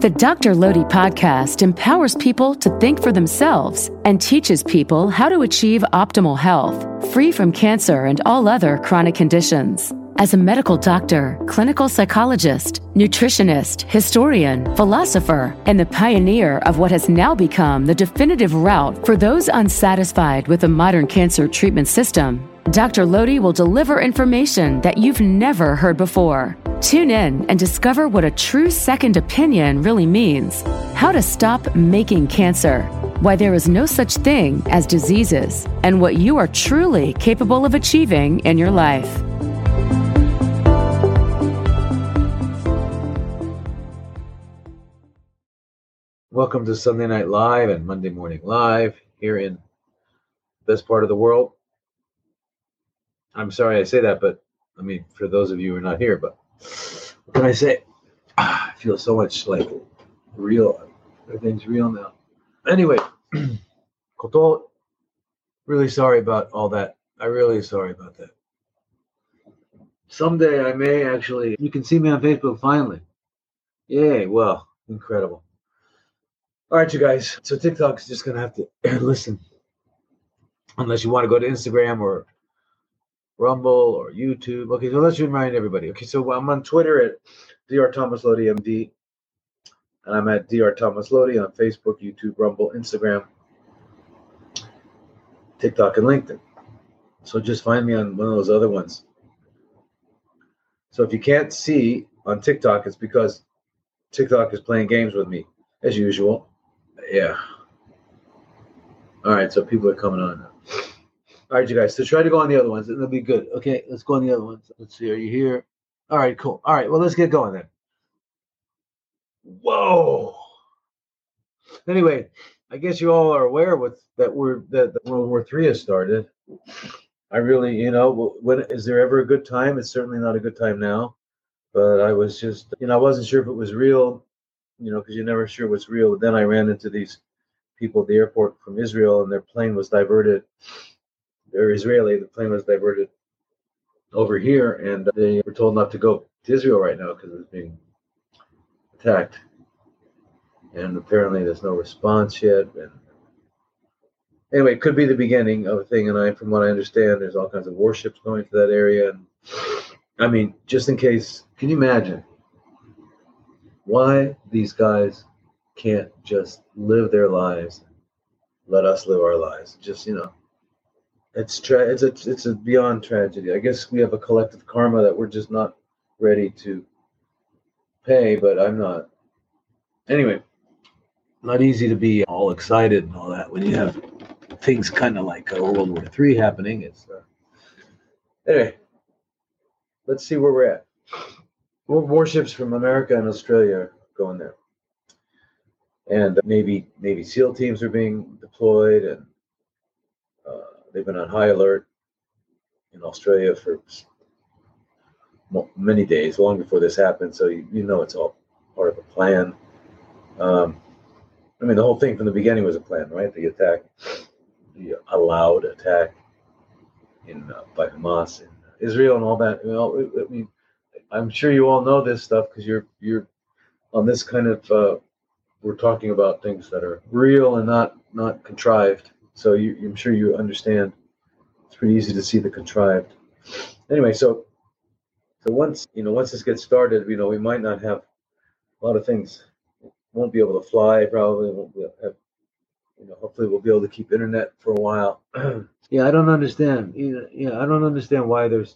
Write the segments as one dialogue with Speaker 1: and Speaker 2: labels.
Speaker 1: The Dr. Lodi podcast empowers people to think for themselves and teaches people how to achieve optimal health, free from cancer and all other chronic conditions. As a medical doctor, clinical psychologist, nutritionist, historian, philosopher, and the pioneer of what has now become the definitive route for those unsatisfied with the modern cancer treatment system, Dr. Lodi will deliver information that you've never heard before. Tune in and discover what a true second opinion really means, how to stop making cancer, why there is no such thing as diseases, and what you are truly capable of achieving in your life.
Speaker 2: Welcome to Sunday Night Live and Monday Morning Live here in this part of the world. I'm sorry I say that, but I mean, for those of you who are not here, but what can I say? I feel so much like real. Everything's real now. Anyway, Koto, really sorry about all that. I'm really sorry about that. Someday I may actually, you can see me on Facebook finally. Yay, well, incredible. All right, you guys. So TikTok is just going to have to listen. Unless you want to go to Instagram or Rumble or YouTube. Okay, so let's remind everybody. Okay, so I'm on Twitter at Dr. Thomas Lodi MD. And I'm at Dr. Thomas Lodi on Facebook, YouTube, Rumble, Instagram, TikTok, and LinkedIn. So just find me on one of those other ones. So if you can't see on TikTok, it's because TikTok is playing games with me, as usual. Yeah. All right, so people are coming on now. All right, you guys, so try to go on the other ones, and it'll be good. Okay, let's go on the other ones. Let's see, are you here? All right, cool. All right, well, let's get going then. Whoa. Anyway, I guess you all are aware that World War III has started. I really, when is there ever a good time? It's certainly not a good time now. But I was just, I wasn't sure if it was real, because you're never sure what's real. But then I ran into these people at the airport from Israel, and their plane was diverted. They're Israeli. The plane was diverted over here, and they were told not to go to Israel right now because it was being attacked. And apparently there's no response yet. And anyway, it could be the beginning of a thing. And from what I understand, there's all kinds of warships going to that area. And I mean, just in case, can you imagine why these guys can't just live their lives, let us live our lives? Just, it's a beyond tragedy. I guess we have a collective karma that we're just not ready to pay, but I'm not. Anyway, not easy to be all excited and all that when you have things kind of like World War III happening. It's anyway, let's see where we're at. Warships from America and Australia are going there. And Navy SEAL teams are being deployed, and they've been on high alert in Australia for many days, long before this happened. So it's all part of a plan. The whole thing from the beginning was a plan, right? The attack, the allowed attack by Hamas in Israel and all that. I'm sure you all know this stuff because you're on this kind of. We're talking about things that are real and not contrived. So I'm sure you understand. It's pretty easy to see the contrived. Anyway, so once this gets started, we might not have a lot of things. Won't be able to fly, probably won't have, hopefully we'll be able to keep internet for a while. Yeah, I don't understand. I don't understand why there's,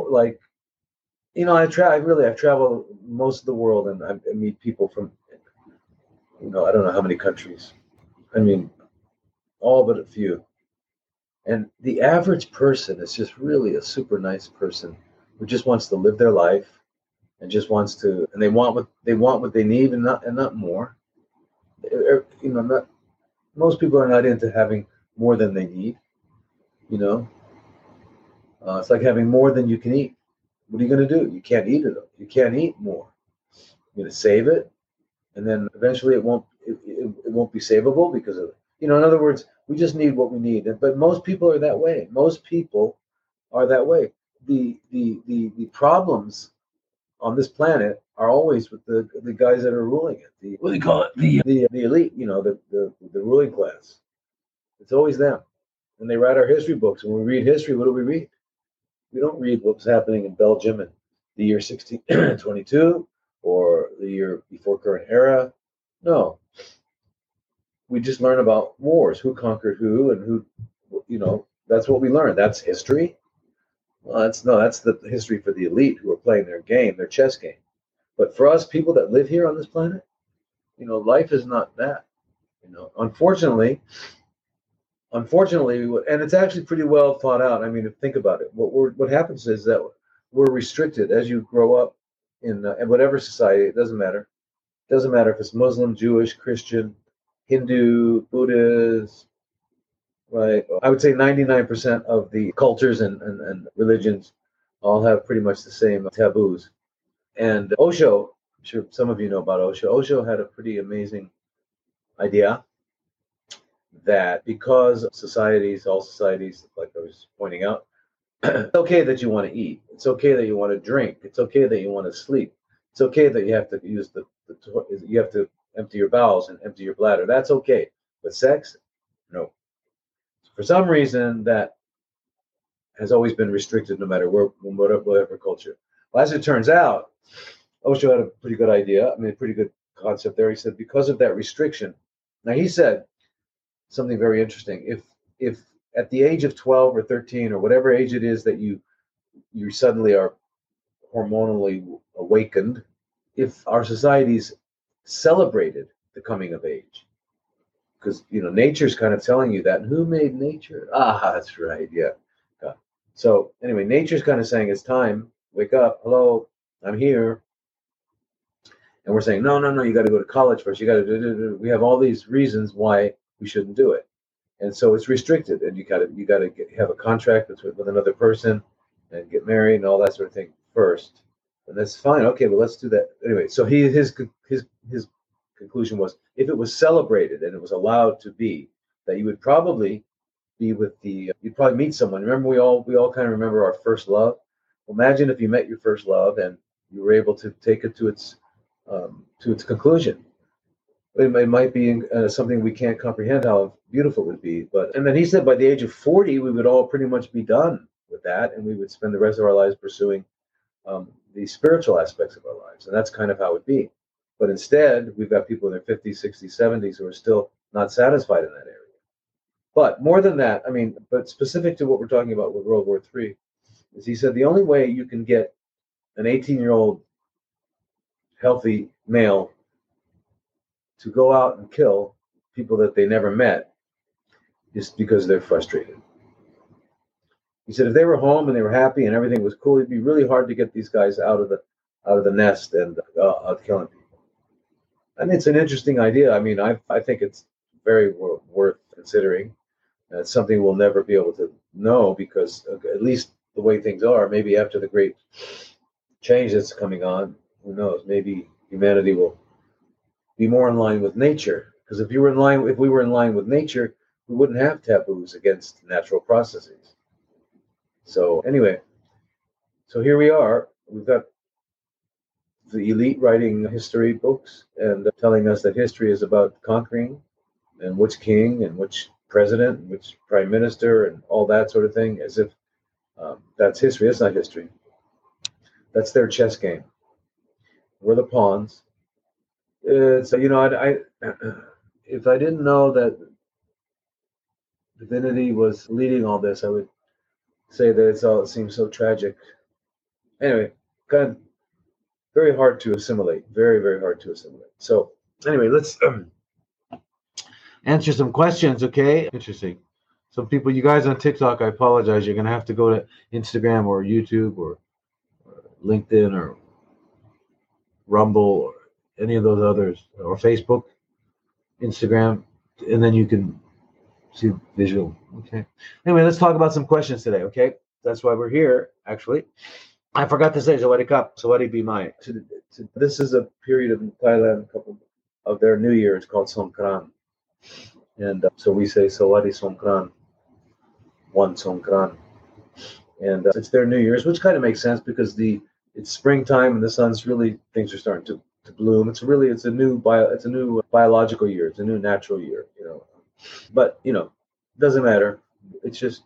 Speaker 2: I've traveled most of the world, and I meet people from, I don't know how many countries. All but a few. And the average person is just really a super nice person who just wants to live their life. And just wants to, and they want what they need, and not more. Most people are not into having more than they need. It's like having more than you can eat. What are you going to do? You can't eat it. You can't eat more. You're going to save it, and then eventually it won't be savable because of in other words, we just need what we need. But most people are that way. Most people are that way. The problems on this planet are always with the guys that are ruling it. What do you call it? The elite, the ruling class. It's always them. When they write our history books, when we read history, what do we read? We don't read what was happening in Belgium in the year 1622 or the year before current era. No. We just learn about wars, who conquered who, and who, that's what we learn. That's history. Well, that's the history for the elite who are playing their game, their chess game. But for us, people that live here on this planet, life is not that. Unfortunately, and it's actually pretty well thought out. I mean, think about it. What happens is that we're restricted as you grow up in whatever society. It doesn't matter. It doesn't matter if it's Muslim, Jewish, Christian, Hindu, Buddhist, right? I would say 99% of the cultures and religions all have pretty much the same taboos. And Osho, I'm sure some of you know about Osho. Osho had a pretty amazing idea that because all societies, like I was pointing out, it's okay that you want to eat. It's okay that you want to drink. It's okay that you want to sleep. It's okay that you have to use you have to empty your bowels and empty your bladder. That's okay. But sex, no. For some reason, that has always been restricted no matter whatever culture. Well, as it turns out, Osho had a pretty good idea. I mean, a pretty good concept there. He said because of that restriction. Now, he said something very interesting. If at the age of 12 or 13 or whatever age it is that you suddenly are hormonally awakened, if our societies celebrated the coming of age, because nature's kind of telling you that. And who made nature? That's right. Yeah. God. So anyway, nature's kind of saying it's time. Wake up. Hello, I'm here. And we're saying no. You got to go to college first. You got to. We have all these reasons why we shouldn't do it, and so it's restricted. And you got to have a contract with another person, and get married and all that sort of thing first. And that's fine. Okay, well, let's do that anyway. So his conclusion was, if it was celebrated and it was allowed to be, that you would probably be with you'd probably meet someone. Remember, we all kind of remember our first love. Imagine if you met your first love and you were able to take it to its conclusion. It might be something we can't comprehend how beautiful it would be. And then he said by the age of 40, we would all pretty much be done with that, and we would spend the rest of our lives pursuing the spiritual aspects of our lives. And that's kind of how it would be. But instead, we've got people in their 50s, 60s, 70s who are still not satisfied in that area. But more than that, but specific to what we're talking about with World War III, is he said the only way you can get an 18-year-old healthy male to go out and kill people that they never met is because they're frustrated. He said if they were home and they were happy and everything was cool, it'd be really hard to get these guys out of the nest and out killing people. And it's an interesting idea. I think it's very worth considering. It's something we'll never be able to know because at least the way things are, maybe after the great change that's coming on, who knows? Maybe humanity will be more in line with nature. Because if we were in line with nature, we wouldn't have taboos against natural processes. So anyway, so here we are. We've got the elite writing history books and telling us that history is about conquering and which king and which president and which prime minister and all that sort of thing, as if that's history. That's not history. That's their chess game. We're the pawns. It's if I didn't know that divinity was leading all this, I would say that it seems so tragic. Anyway, kind of very hard to assimilate. Very, very hard to assimilate. So anyway, let's answer some questions, okay? Interesting. Some people, you guys on TikTok, I apologize. You're going to have to go to Instagram or YouTube or LinkedIn or Rumble or any of those others, or Facebook, Instagram, and then you can see visual. Okay. Anyway, let's talk about some questions today, okay? That's why we're here, actually. I forgot to say Sawadee Kap, Sawadee Bimai. This is a period in Thailand, a couple of their New Year. It's called Songkran. And so we say Sawadee Songkran, one Songkran. And it's their New Year's, which kind of makes sense because the it's springtime and the sun's really, things are starting to bloom. It's a new biological year. It's a new natural year, But it doesn't matter. It's just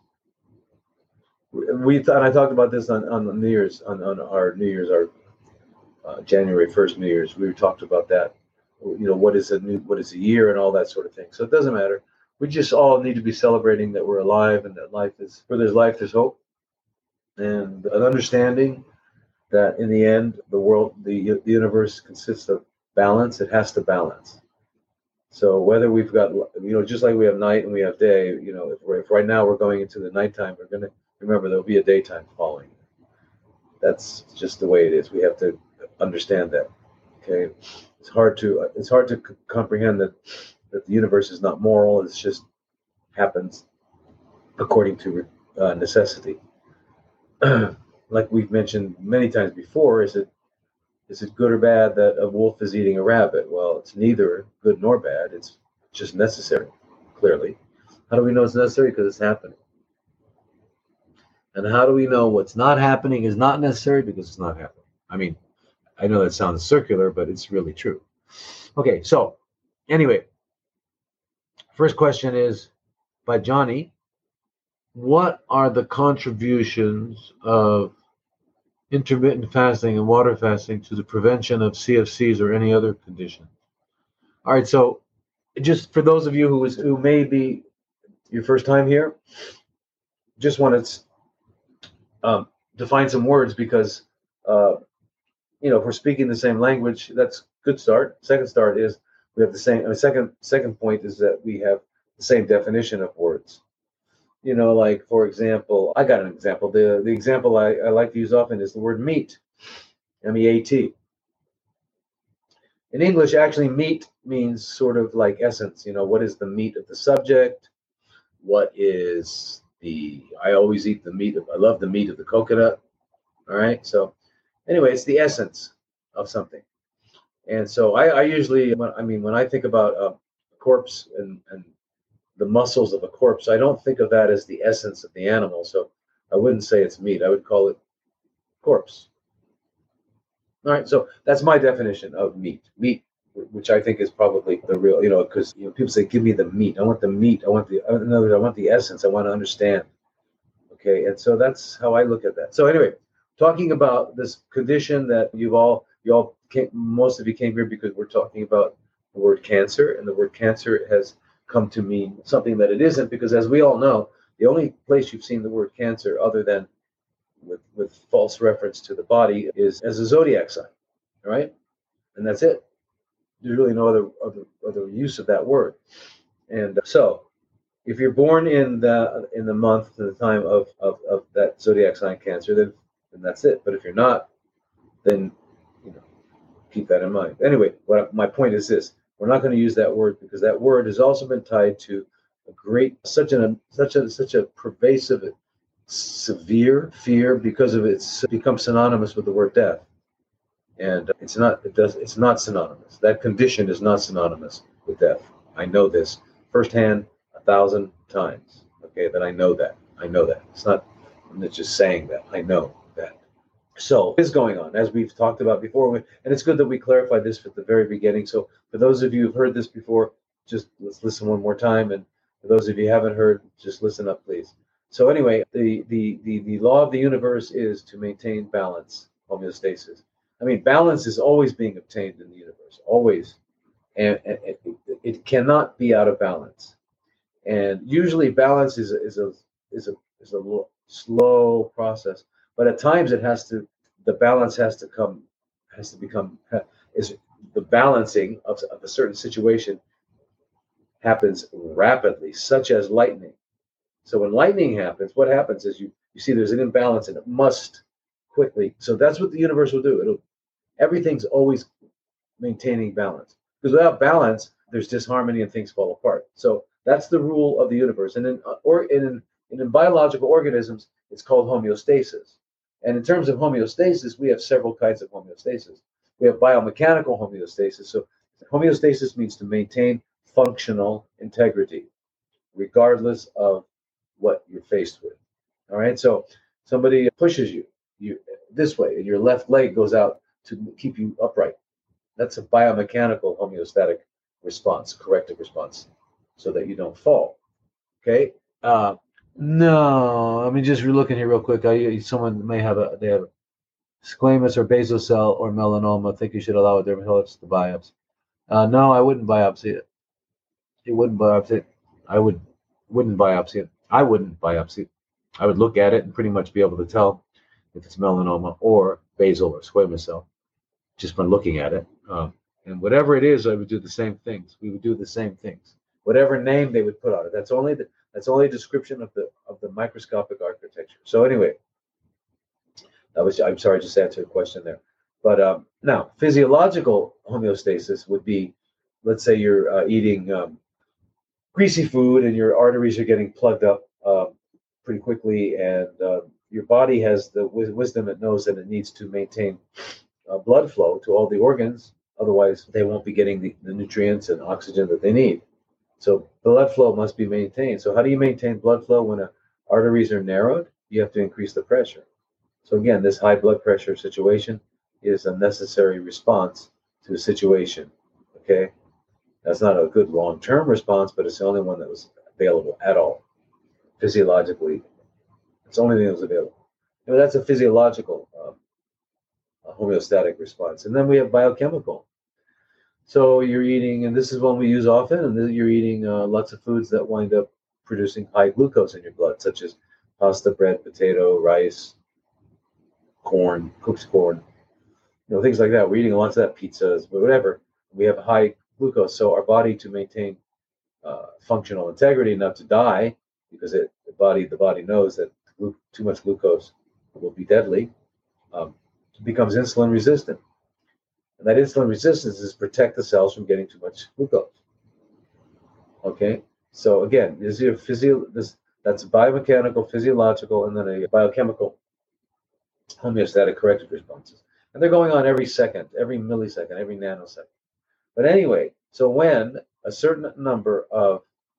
Speaker 2: I talked about this on New Year's on our New Year's our January 1st New Year's. We talked about that. What is a year and all that sort of thing. So it doesn't matter. We just all need to be celebrating that we're alive and that where there's life, there's hope, and an understanding that in the end, the universe consists of balance. It has to balance. So whether we've got, just like we have night and we have day, if right now we're going into the nighttime, we're going to remember there'll be a daytime following. That's just the way it is. We have to understand that. Okay, it's hard to comprehend that the universe is not moral. It just happens according to necessity. Like we've mentioned many times before, is it good or bad that a wolf is eating a rabbit? Well, it's neither good nor bad. It's just necessary, clearly. How do we know it's necessary? Because it's happening. And how do we know what's not happening is not necessary? Because it's not happening. I mean, I know that sounds circular, but it's really true. Okay, so anyway, first question is by Johnny. What are the contributions of intermittent fasting and water fasting to the prevention of CFCs or any other condition? All right, so just for those of you who may be your first time here, just want to define some words because if we're speaking the same language, that's a good start. Second start is we have the same. Second point is that we have the same definition of words. Like for example, I got an example. The example I like to use often is the word meat, M-E-A-T. In English, actually, meat means sort of like essence. What is the meat of the subject? I always eat I love the meat of the coconut. All right. So anyway, it's the essence of something. And so I usually, when I think about a corpse and the muscles of a corpse, I don't think of that as the essence of the animal. So I wouldn't say it's meat. I would call it corpse. All right. So that's my definition of meat. Meat, which I think is probably the real, because people say, give me the meat. I want the meat. I want the essence. I want to understand. Okay. And so that's how I look at that. So anyway, talking about this condition that most of you came here because we're talking about the word cancer, and the word cancer has come to mean something that it isn't, because as we all know, the only place you've seen the word cancer other than with false reference to the body is as a zodiac sign, right? And that's it. There's really no other use of that word. And so if you're born in the month, the time of that zodiac sign Cancer, then that's it. But if you're not, then keep that in mind. Anyway, my point is this: we're not going to use that word because that word has also been tied to such a pervasive, severe fear because of it's become synonymous with the word death, and it's not synonymous. That condition is not synonymous with death. I know this firsthand 1,000 times. Okay, that I know that. It's not. I'm not just saying that. I know that. So what is going on, as we've talked about before, and it's good that we clarify this at the very beginning. So for those of you who've heard this before, just let's listen one more time, and for those of you who haven't heard, just listen up, please. So anyway, the law of the universe is to maintain balance, homeostasis. Balance is always being obtained in the universe, always, and it cannot be out of balance. And usually, balance is a slow process. But at times the balance has to become the balancing of a certain situation happens rapidly, such as lightning. So when lightning happens, what happens is you see there's an imbalance and it must quickly. So that's what the universe will do. Everything's always maintaining balance, because without balance, there's disharmony and things fall apart. So that's the rule of the universe. And in biological organisms, it's called homeostasis. And in terms of homeostasis, we have several kinds of homeostasis. We have biomechanical homeostasis. So homeostasis means to maintain functional integrity, regardless of what you're faced with. All right. So somebody pushes you. this way, and your left leg goes out to keep you upright. That's a biomechanical homeostatic response, corrective response, so that you don't fall. Okay. No, I mean, just looking here real quick. Someone may have they have squamous or basal cell or melanoma. I think you should allow a dermatologist to biopsy. No, I wouldn't biopsy it. You wouldn't biopsy it. Wouldn't biopsy it. I wouldn't biopsy it. I would look at it and pretty much be able to tell if it's melanoma or basal or squamous cell just by looking at it. And whatever it is, I would do the same things. We would do the same things. Whatever name they would put on it. That's only a description of the microscopic architecture. So anyway, I'm sorry, I just answered a question there. But now, physiological homeostasis would be, let's say you're eating greasy food and your arteries are getting plugged up pretty quickly, and your body has the wisdom. It knows that it needs to maintain blood flow to all the organs. Otherwise, they won't be getting the nutrients and oxygen that they need. So blood flow must be maintained. So how do you maintain blood flow when arteries are narrowed? You have to increase the pressure. So again, this high blood pressure situation is a necessary response to a situation. Okay, that's not a good long-term response, but it's the only one that was available at all. Physiologically, it's the only thing that was available. That's a physiological homeostatic response. And then we have biochemical. So you're eating, and this is one we use often, and you're eating lots of foods that wind up producing high glucose in your blood, such as pasta, bread, potato, rice, corn, cooked corn, things like that. We're eating lots of that, pizzas, whatever. We have high glucose. So our body, to maintain functional integrity, not to die, because the body knows that too much glucose will be deadly, becomes insulin resistant. And that insulin resistance is protect the cells from getting too much glucose. Okay, so again, that's biomechanical, physiological, and then a biochemical homeostatic corrective responses. And they're going on every second, every millisecond, every nanosecond. But anyway, so when a certain number of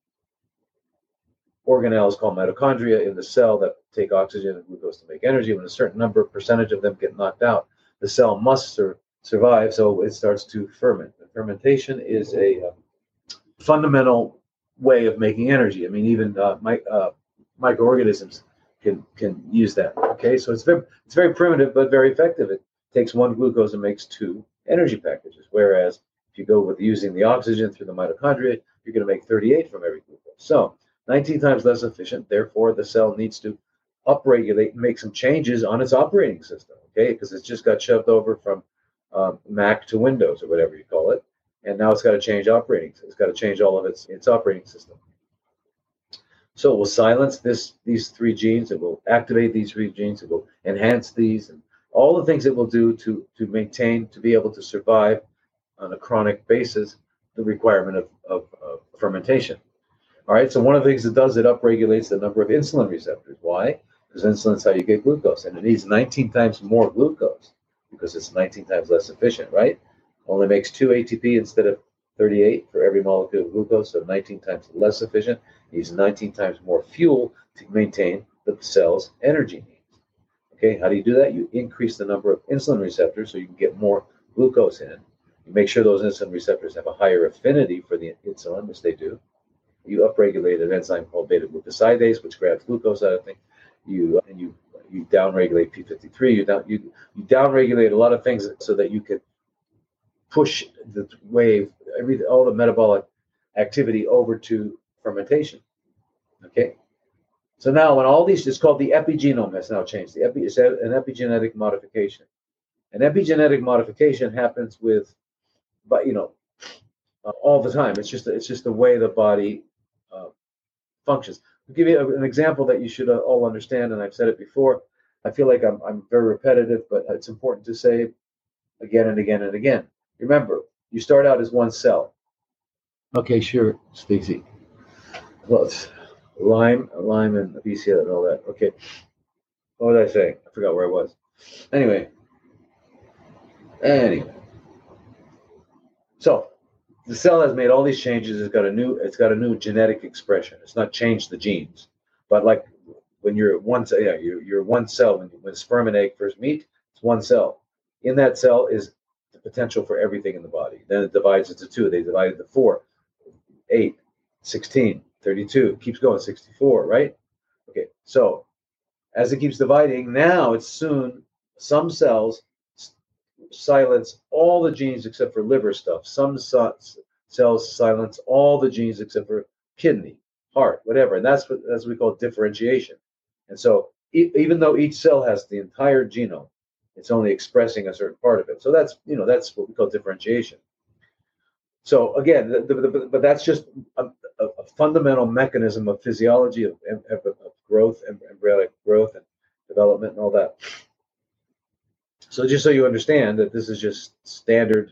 Speaker 2: organelles called mitochondria in the cell that take oxygen and glucose to make energy, when a certain percentage of them get knocked out, the cell must survive, so it starts to ferment. And fermentation is a fundamental way of making energy. I mean, even microorganisms can use that. Okay, so it's very primitive but very effective. It takes one glucose and makes two energy packages. Whereas if you go with using the oxygen through the mitochondria, you're going to make 38 from every glucose. So 19 times less efficient. Therefore, the cell needs to upregulate and make some changes on its operating system. Okay, because it's just got shoved over from Mac to Windows or whatever you call it, and now it's got to change operating. It's got to change all of its operating system. So it will silence these three genes. It will activate these three genes. It will enhance these, and all the things it will do to maintain, to be able to survive on a chronic basis, the requirement of fermentation. All right. So one of the things it does, it upregulates the number of insulin receptors. Why? Because insulin is how you get glucose, and it needs 19 times more glucose because it's 19 times less efficient, right? Only makes 2 ATP instead of 38 for every molecule of glucose, so 19 times less efficient. It needs 19 times more fuel to maintain the cell's energy needs. Okay, how do you do that? You increase the number of insulin receptors so you can get more glucose in. You make sure those insulin receptors have a higher affinity for the insulin, which they do. You upregulate an enzyme called beta-glucosidase, which grabs glucose out of things. You downregulate p53. You downregulate a lot of things so that you can push the wave, all the metabolic activity over to fermentation. Okay, so now when all these, it's called the epigenome has now changed. It's an epigenetic modification. An epigenetic modification happens all the time. It's just the way the body functions. I'll give you an example that you should all understand, and I've said it before. I feel like I'm very repetitive, but it's important to say again and again and again. Remember, you start out as one cell. Okay, sure, Stacy. Well, it's Lyme and BCL and all that. Okay. What was I saying? I forgot where I was. Anyway. So the cell has made all these changes. It's got a new genetic expression. It's not changed the genes, but like when you're one cell, you're one cell. When sperm and egg first meet, It's one cell. In that cell is the potential for everything in the body. Then it divides into two. They divide into 4, 8, 16, 32. It keeps going, 64, right? Okay, so as it keeps dividing, now it's soon some cells silence all the genes except for liver stuff. Some cells silence all the genes except for kidney, heart, whatever. And that's what we call differentiation. And so even though each cell has the entire genome, it's only expressing a certain part of it. So that's what we call differentiation. So again, but that's just a fundamental mechanism of physiology of growth, embryonic growth and development and all that. So just so you understand that this is just standard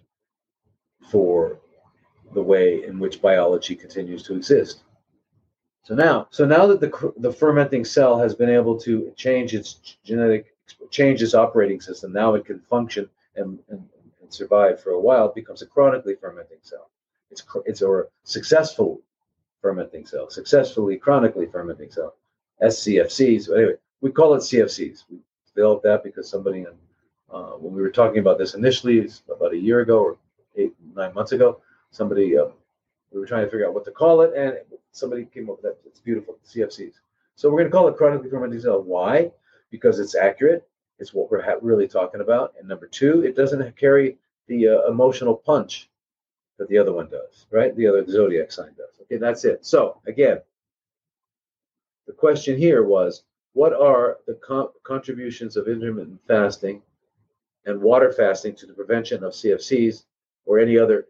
Speaker 2: for the way in which biology continues to exist. So now that the fermenting cell has been able to change its operating system, now it can function and survive for a while. It becomes a chronically fermenting cell. It's a successful fermenting cell, successfully chronically fermenting cell, SCFCs. But anyway, we call it CFCs. We developed that because somebody, when we were talking about this initially, about a year ago or 8-9 months ago, somebody we were trying to figure out what to call it, and somebody came up with that. It's beautiful, CFCs. So we're going to call it chronically fermenting cell. Why? Because it's accurate. It's what we're really talking about. And number two, it doesn't carry the emotional punch that the other one does, right? The other zodiac sign does. Okay, that's it. So again, the question here was, what are the contributions of intermittent fasting and water fasting to the prevention of CFCs or any other?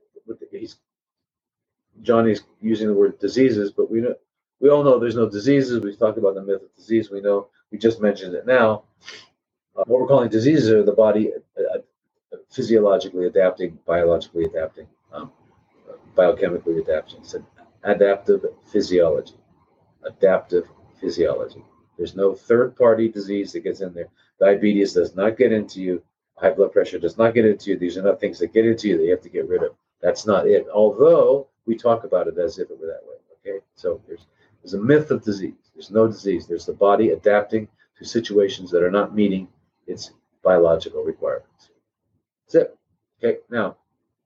Speaker 2: Johnny's using the word diseases, but we all know there's no diseases. We've talked about the myth of disease. We know, we just mentioned it now. What we're calling diseases are the body physiologically adapting, biologically adapting, biochemically adapting. It's an adaptive physiology. Adaptive physiology. There's no third-party disease that gets in there. Diabetes does not get into you. High blood pressure does not get into you. These are not things that get into you that you have to get rid of. That's not it. Although we talk about it as if it were that way. Okay, so there's a myth of disease. There's no disease. There's the body adapting to situations that are not meeting its biological requirements. That's it. Okay, now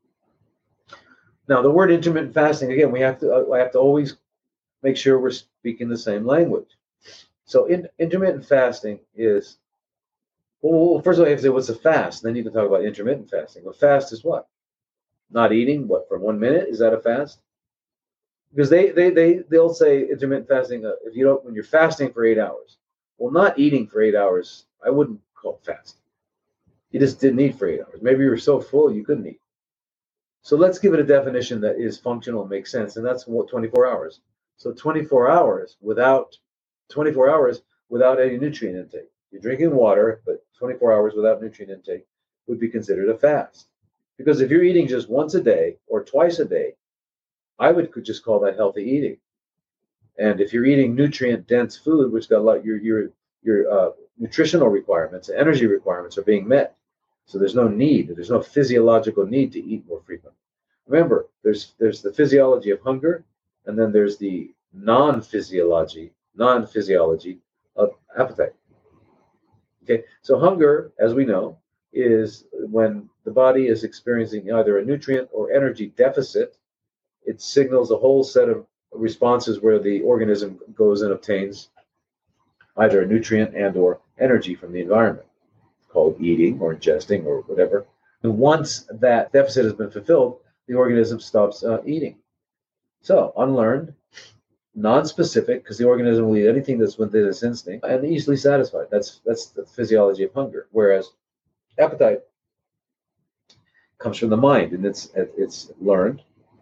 Speaker 2: the word intermittent fasting, again, I have to always make sure we're speaking the same language. So intermittent fasting is, well, first of all, I have to say, what's a fast? Then you can talk about intermittent fasting. A fast is what? Not eating, what, for 1 minute? Is that a fast? Because they'll say intermittent fasting, when you're fasting for 8 hours. Well, not eating for 8 hours, I wouldn't call it fast. You just didn't eat for 8 hours. Maybe you were so full you couldn't eat. So let's give it a definition that is functional and makes sense, and that's 24 hours. So 24 hours without any nutrient intake. You're drinking water, but 24 hours without nutrient intake would be considered a fast. Because if you're eating just once a day or twice a day, I could just call that healthy eating. And if you're eating nutrient-dense food, which got a lot, your nutritional requirements, energy requirements are being met. So there's no physiological need to eat more frequently. Remember, there's the physiology of hunger, and then there's the non-physiology of appetite. Okay, so hunger, as we know, is when the body is experiencing either a nutrient or energy deficit. It signals a whole set of responses where the organism goes and obtains either a nutrient and or energy from the environment, called eating or ingesting or whatever. And once that deficit has been fulfilled, the organism stops eating. So unlearned, non-specific, because the organism will eat anything that's within its instinct, and easily satisfied. That's the physiology of hunger. Whereas appetite comes from the mind, and it's learned.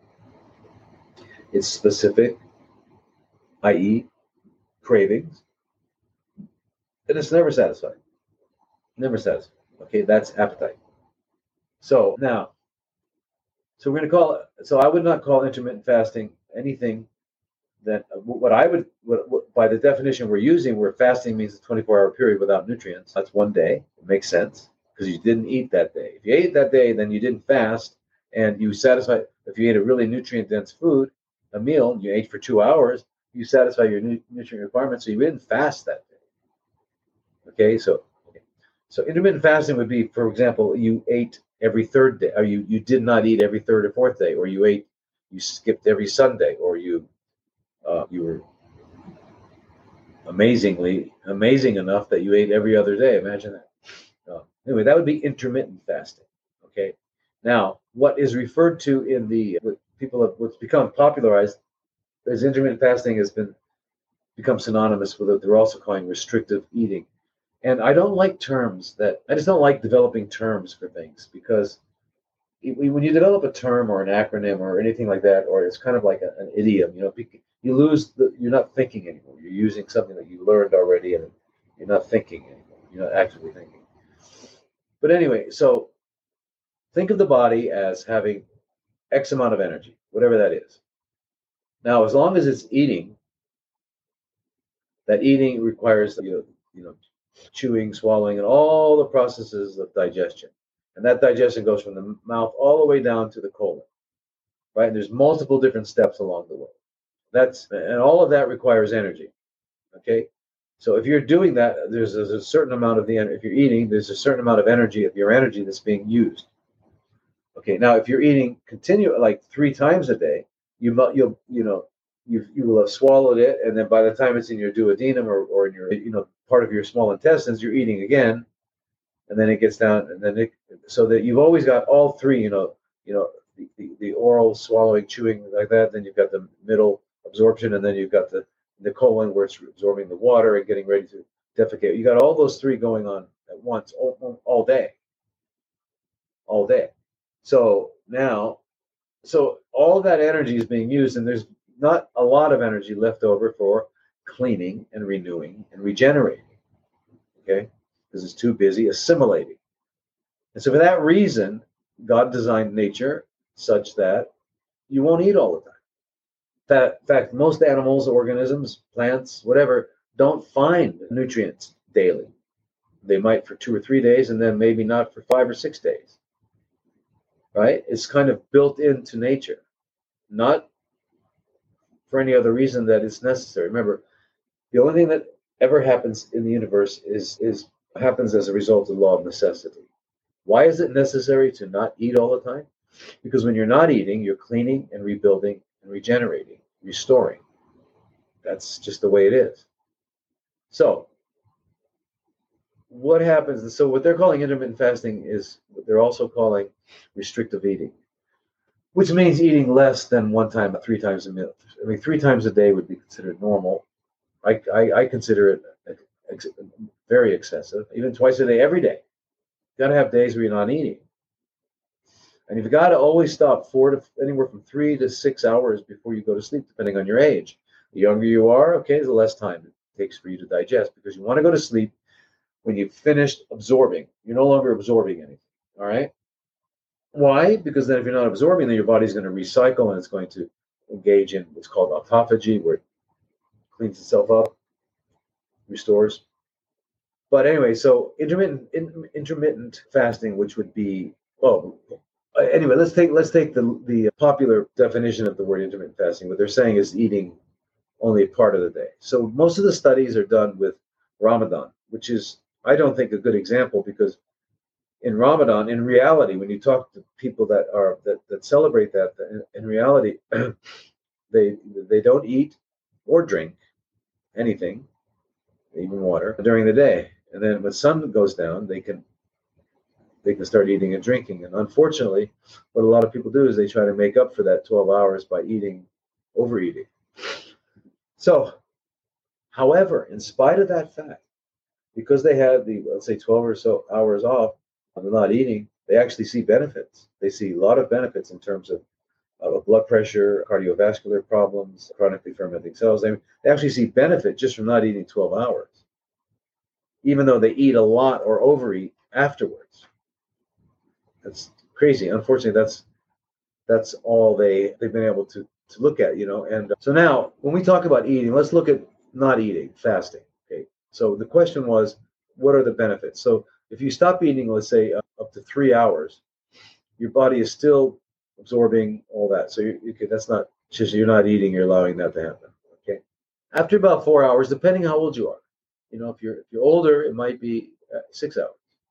Speaker 2: It's specific, i.e., cravings, and it's never satisfied. Never satisfied. Okay, that's appetite. So now, we're going to call it. So I would not call intermittent fasting anything that by the definition we're using, where fasting means a 24-hour period without nutrients. That's 1 day. It makes sense because you didn't eat that day. If you ate that day, then you didn't fast, and you satisfied. If you ate a really nutrient-dense food, a meal, you ate for 2 hours, you satisfy your nutrient requirements, so you didn't fast that day. Okay, so So intermittent fasting would be, for example, you ate every third day, or you did not eat every third or fourth day, or you skipped every Sunday, or you were amazing enough that you ate every other day. Imagine that. Anyway, that would be intermittent fasting. Okay. Now, what is referred to in what's become popularized is intermittent fasting has become synonymous with it. They're also calling restrictive eating. And I just don't like developing terms for things, because when you develop a term or an acronym or anything like that, or it's kind of like an idiom, you're not thinking anymore. You're using something that you learned already, and you're not thinking anymore. You're not actively thinking. But anyway, so think of the body as having X amount of energy, whatever that is. Now, as long as it's eating, that eating requires chewing, swallowing, and all the processes of digestion. And that digestion goes from the mouth all the way down to the colon, right? And there's multiple different steps along the way. And all of that requires energy, okay? So if you're doing that, there's a certain amount of if you're eating, there's a certain amount of energy, of your energy, that's being used. Okay, now if you're eating like 3 times a day, you will have swallowed it, and then by the time it's in your duodenum or in your part of your small intestines, you're eating again, and then it gets down, and then so that you've always got all 3, the oral, swallowing, chewing, like that. Then you've got the middle absorption, and then you've got the colon, where it's absorbing the water and getting ready to defecate. You got all those 3 going on at once, all day. So all of that energy is being used, and there's not a lot of energy left over for cleaning and renewing and regenerating, okay? Because it's too busy assimilating. And so for that reason, God designed nature such that you won't eat all the time. In fact, most animals, organisms, plants, whatever, don't find nutrients daily. They might for 2 or 3 days, and then maybe not for 5 or 6 days. Right? It's kind of built into nature, not for any other reason that it's necessary. Remember, the only thing that ever happens in the universe happens as a result of the law of necessity. Why is it necessary to not eat all the time? Because when you're not eating, you're cleaning and rebuilding and regenerating, restoring. That's just the way it is. So what happens? So what they're calling intermittent fasting is what they're also calling restrictive eating, which means eating less than 1 time, 3 times a meal. 3 times a day would be considered normal. I consider it very excessive. Even twice a day, every day. You got to have days where you're not eating, and you've got to always stop anywhere from 3 to 6 hours before you go to sleep, depending on your age. The younger you are, okay, the less time it takes for you to digest, because you want to go to sleep when you've finished absorbing. You're no longer absorbing anything. All right. Why? Because then if you're not absorbing, then your body's going to recycle, and it's going to engage in what's called autophagy, where it cleans itself up, restores. But anyway, so intermittent fasting, which would be, anyway, let's take the popular definition of the word intermittent fasting. What they're saying is eating only a part of the day. So most of the studies are done with Ramadan, which is, I don't think, a good example, because in Ramadan, in reality, when you talk to people that celebrate that, in reality, they don't eat or drink anything, even water, during the day. And then when the sun goes down, they can start eating and drinking. And unfortunately, what a lot of people do is they try to make up for that 12 hours by overeating. So, however, in spite of that fact, because they have let's say 12 or so hours off, they're not eating, they actually see benefits. They see a lot of benefits in terms of blood pressure, cardiovascular problems, chronically fermenting cells. They actually see benefit just from not eating 12 hours, even though they eat a lot or overeat afterwards. That's crazy. Unfortunately, that's all they've been able to look at, And so now, when we talk about eating, let's look at not eating, fasting. Okay. So the question was, what are the benefits? So if you stop eating, let's say up to 3 hours, your body is still absorbing all that. So that's not just you're not eating; you're allowing that to happen. Okay. After about 4 hours, depending how old you are, if you're older, it might be 6 hours.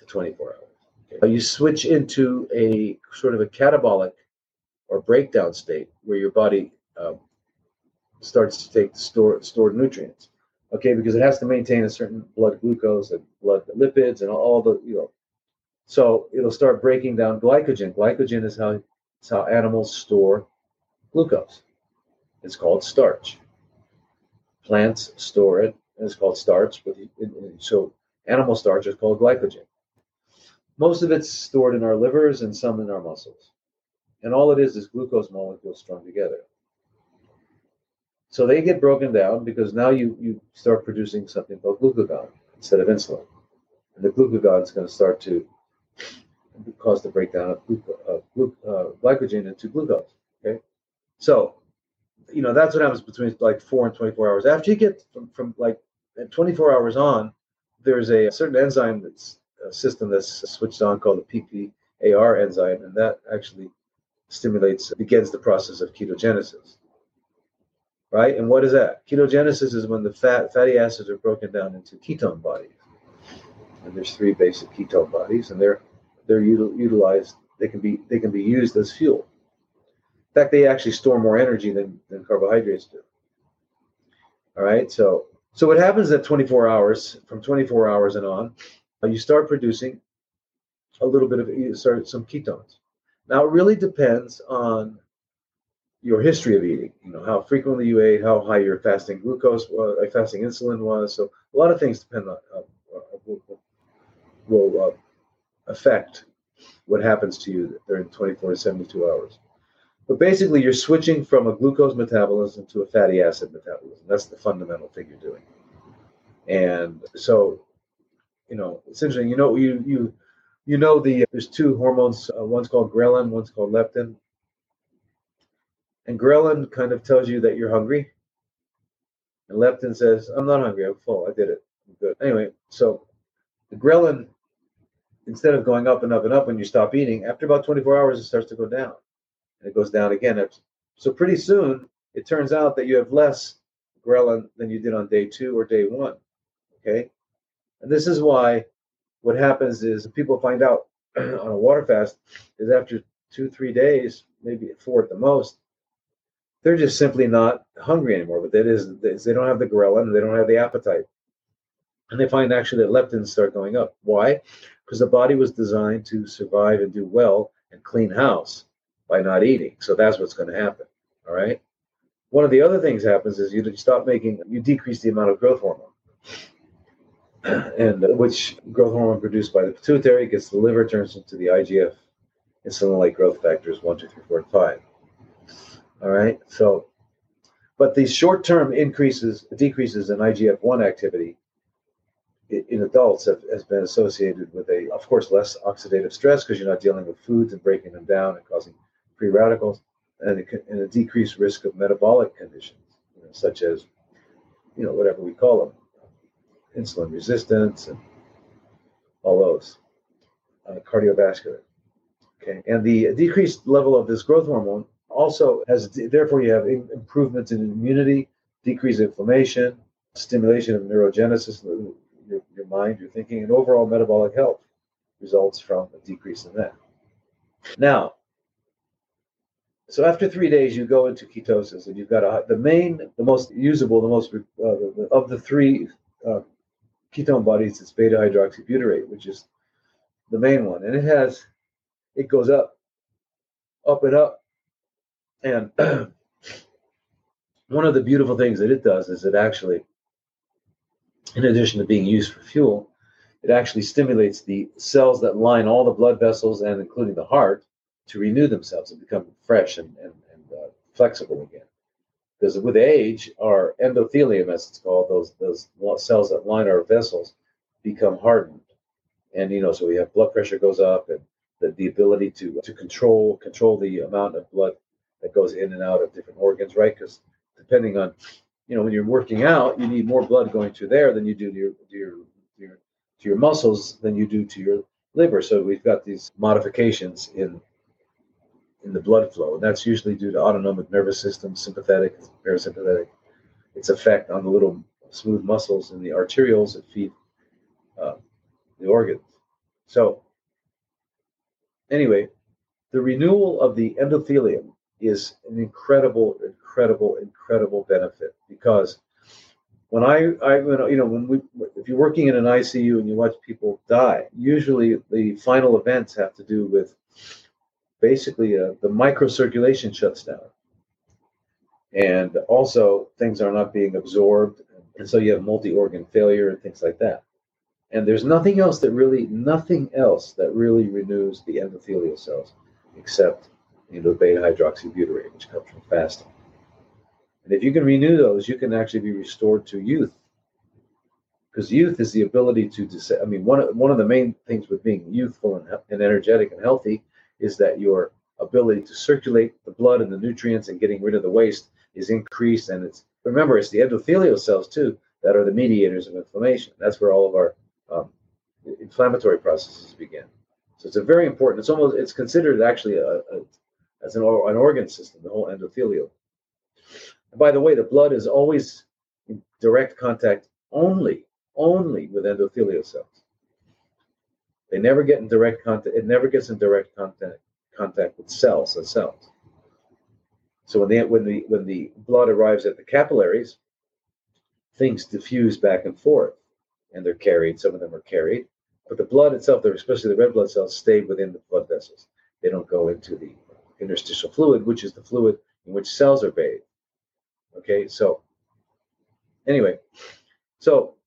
Speaker 2: to 24 hours. Okay. You switch into a sort of a catabolic or breakdown state where your body starts to take the stored nutrients. Okay, because it has to maintain a certain blood glucose and blood lipids and all the, so it'll start breaking down glycogen. Glycogen is how animals store glucose. It's called starch. Plants store it, and it's called starch. So animal starch is called glycogen. Most of it's stored in our livers and some in our muscles. And all it is glucose molecules strung together. So they get broken down because now you start producing something called glucagon instead of insulin. And the glucagon is going to start to cause the breakdown of glycogen into glucose. Okay, so that's what happens between like 4 and 24 hours. After you get from like 24 hours on, there's a certain enzyme that's a system that's switched on called the PPAR enzyme, and that actually begins the process of ketogenesis. Right? And what is that? Ketogenesis is when the fatty acids are broken down into ketone bodies. And there's 3 basic ketone bodies, and they're utilized. They can be used as fuel. In fact, they actually store more energy than carbohydrates do. All right. So what happens at 24 hours? From 24 hours and on, you start producing a little bit of some ketones. Now it really depends on your history of eating, how frequently you ate, how high your fasting glucose was, fasting insulin was. So a lot of things depend on will affect what happens to you during 24 to 72 hours. But basically, you're switching from a glucose metabolism to a fatty acid metabolism. That's the fundamental thing you're doing. And so, it's interesting. There's 2 hormones. One's called ghrelin, one's called leptin. And ghrelin kind of tells you that you're hungry. And leptin says, I'm not hungry, I'm full, I did it, I'm good. Anyway, so the ghrelin, instead of going up and up and up when you stop eating, after about 24 hours, it starts to go down. And it goes down again. So pretty soon, it turns out that you have less ghrelin than you did on day 2 or day 1, okay? And this is why what happens is people find out on a water fast is after 2-3 days, maybe 4 at the most, they're just simply not hungry anymore. But that is, they don't have the ghrelin, they don't have the appetite. And they find actually that leptins start going up. Why? Because the body was designed to survive and do well and clean house by not eating. So that's what's going to happen. All right. One of the other things happens is you decrease the amount of growth hormone, and which growth hormone produced by the pituitary gets the liver, turns into the IGF, insulin-like growth factors 1, 2, 3, 4, and 5. All right. So, but these short-term decreases in IGF-1 activity in adults has been associated with of course, less oxidative stress because you're not dealing with foods and breaking them down and causing free radicals, and a decreased risk of metabolic conditions, such as, whatever we call them, insulin resistance and all those, cardiovascular. Okay, and the decreased level of this growth hormone also therefore you have improvements in immunity, decreased inflammation, stimulation of neurogenesis, your mind, your thinking, and overall metabolic health results from a decrease in that. Now, so after 3 days, you go into ketosis, and you've got the most usable, of the 3 ketone bodies, it's beta hydroxybutyrate, which is the main one, and it goes up and up. And one of the beautiful things that it does is it actually, in addition to being used for fuel, it actually stimulates the cells that line all the blood vessels and including the heart to renew themselves and become fresh and flexible again. Because with age, our endothelium, as it's called, those cells that line our vessels, become hardened. And, so we have blood pressure goes up, and the ability to control the amount of blood that goes in and out of different organs, right? Because depending on, when you're working out, you need more blood going through there than you do to your muscles than you do to your liver. So we've got these modifications in the blood flow, and that's usually due to autonomic nervous system, sympathetic, parasympathetic, its effect on the little smooth muscles in the arterioles that feed the organs. So anyway, the renewal of the endothelium is an incredible, incredible, incredible benefit, because when if you're working in an ICU and you watch people die, usually the final events have to do with basically the microcirculation shuts down, and also things are not being absorbed, and so you have multi-organ failure and things like that. And there's nothing else that really renews the endothelial cells except beta hydroxybutyrate, which comes from fasting. And if you can renew those, you can actually be restored to youth, because youth is the ability to one of the main things with being youthful and energetic and healthy is that your ability to circulate the blood and the nutrients and getting rid of the waste is increased. And it's the endothelial cells too that are the mediators of inflammation. That's where all of our inflammatory processes begin. So it's a very important. It's considered actually as an organ system, the whole endothelial. And by the way, the blood is always in direct contact only with endothelial cells. They never get in direct contact. It never gets in direct contact with cells. So when the blood arrives at the capillaries, things diffuse back and forth, and they're carried. Some of them are carried, but the blood itself, especially the red blood cells, stay within the blood vessels. They don't go into the interstitial fluid, which is the fluid in which cells are bathed. Okay, so anyway, so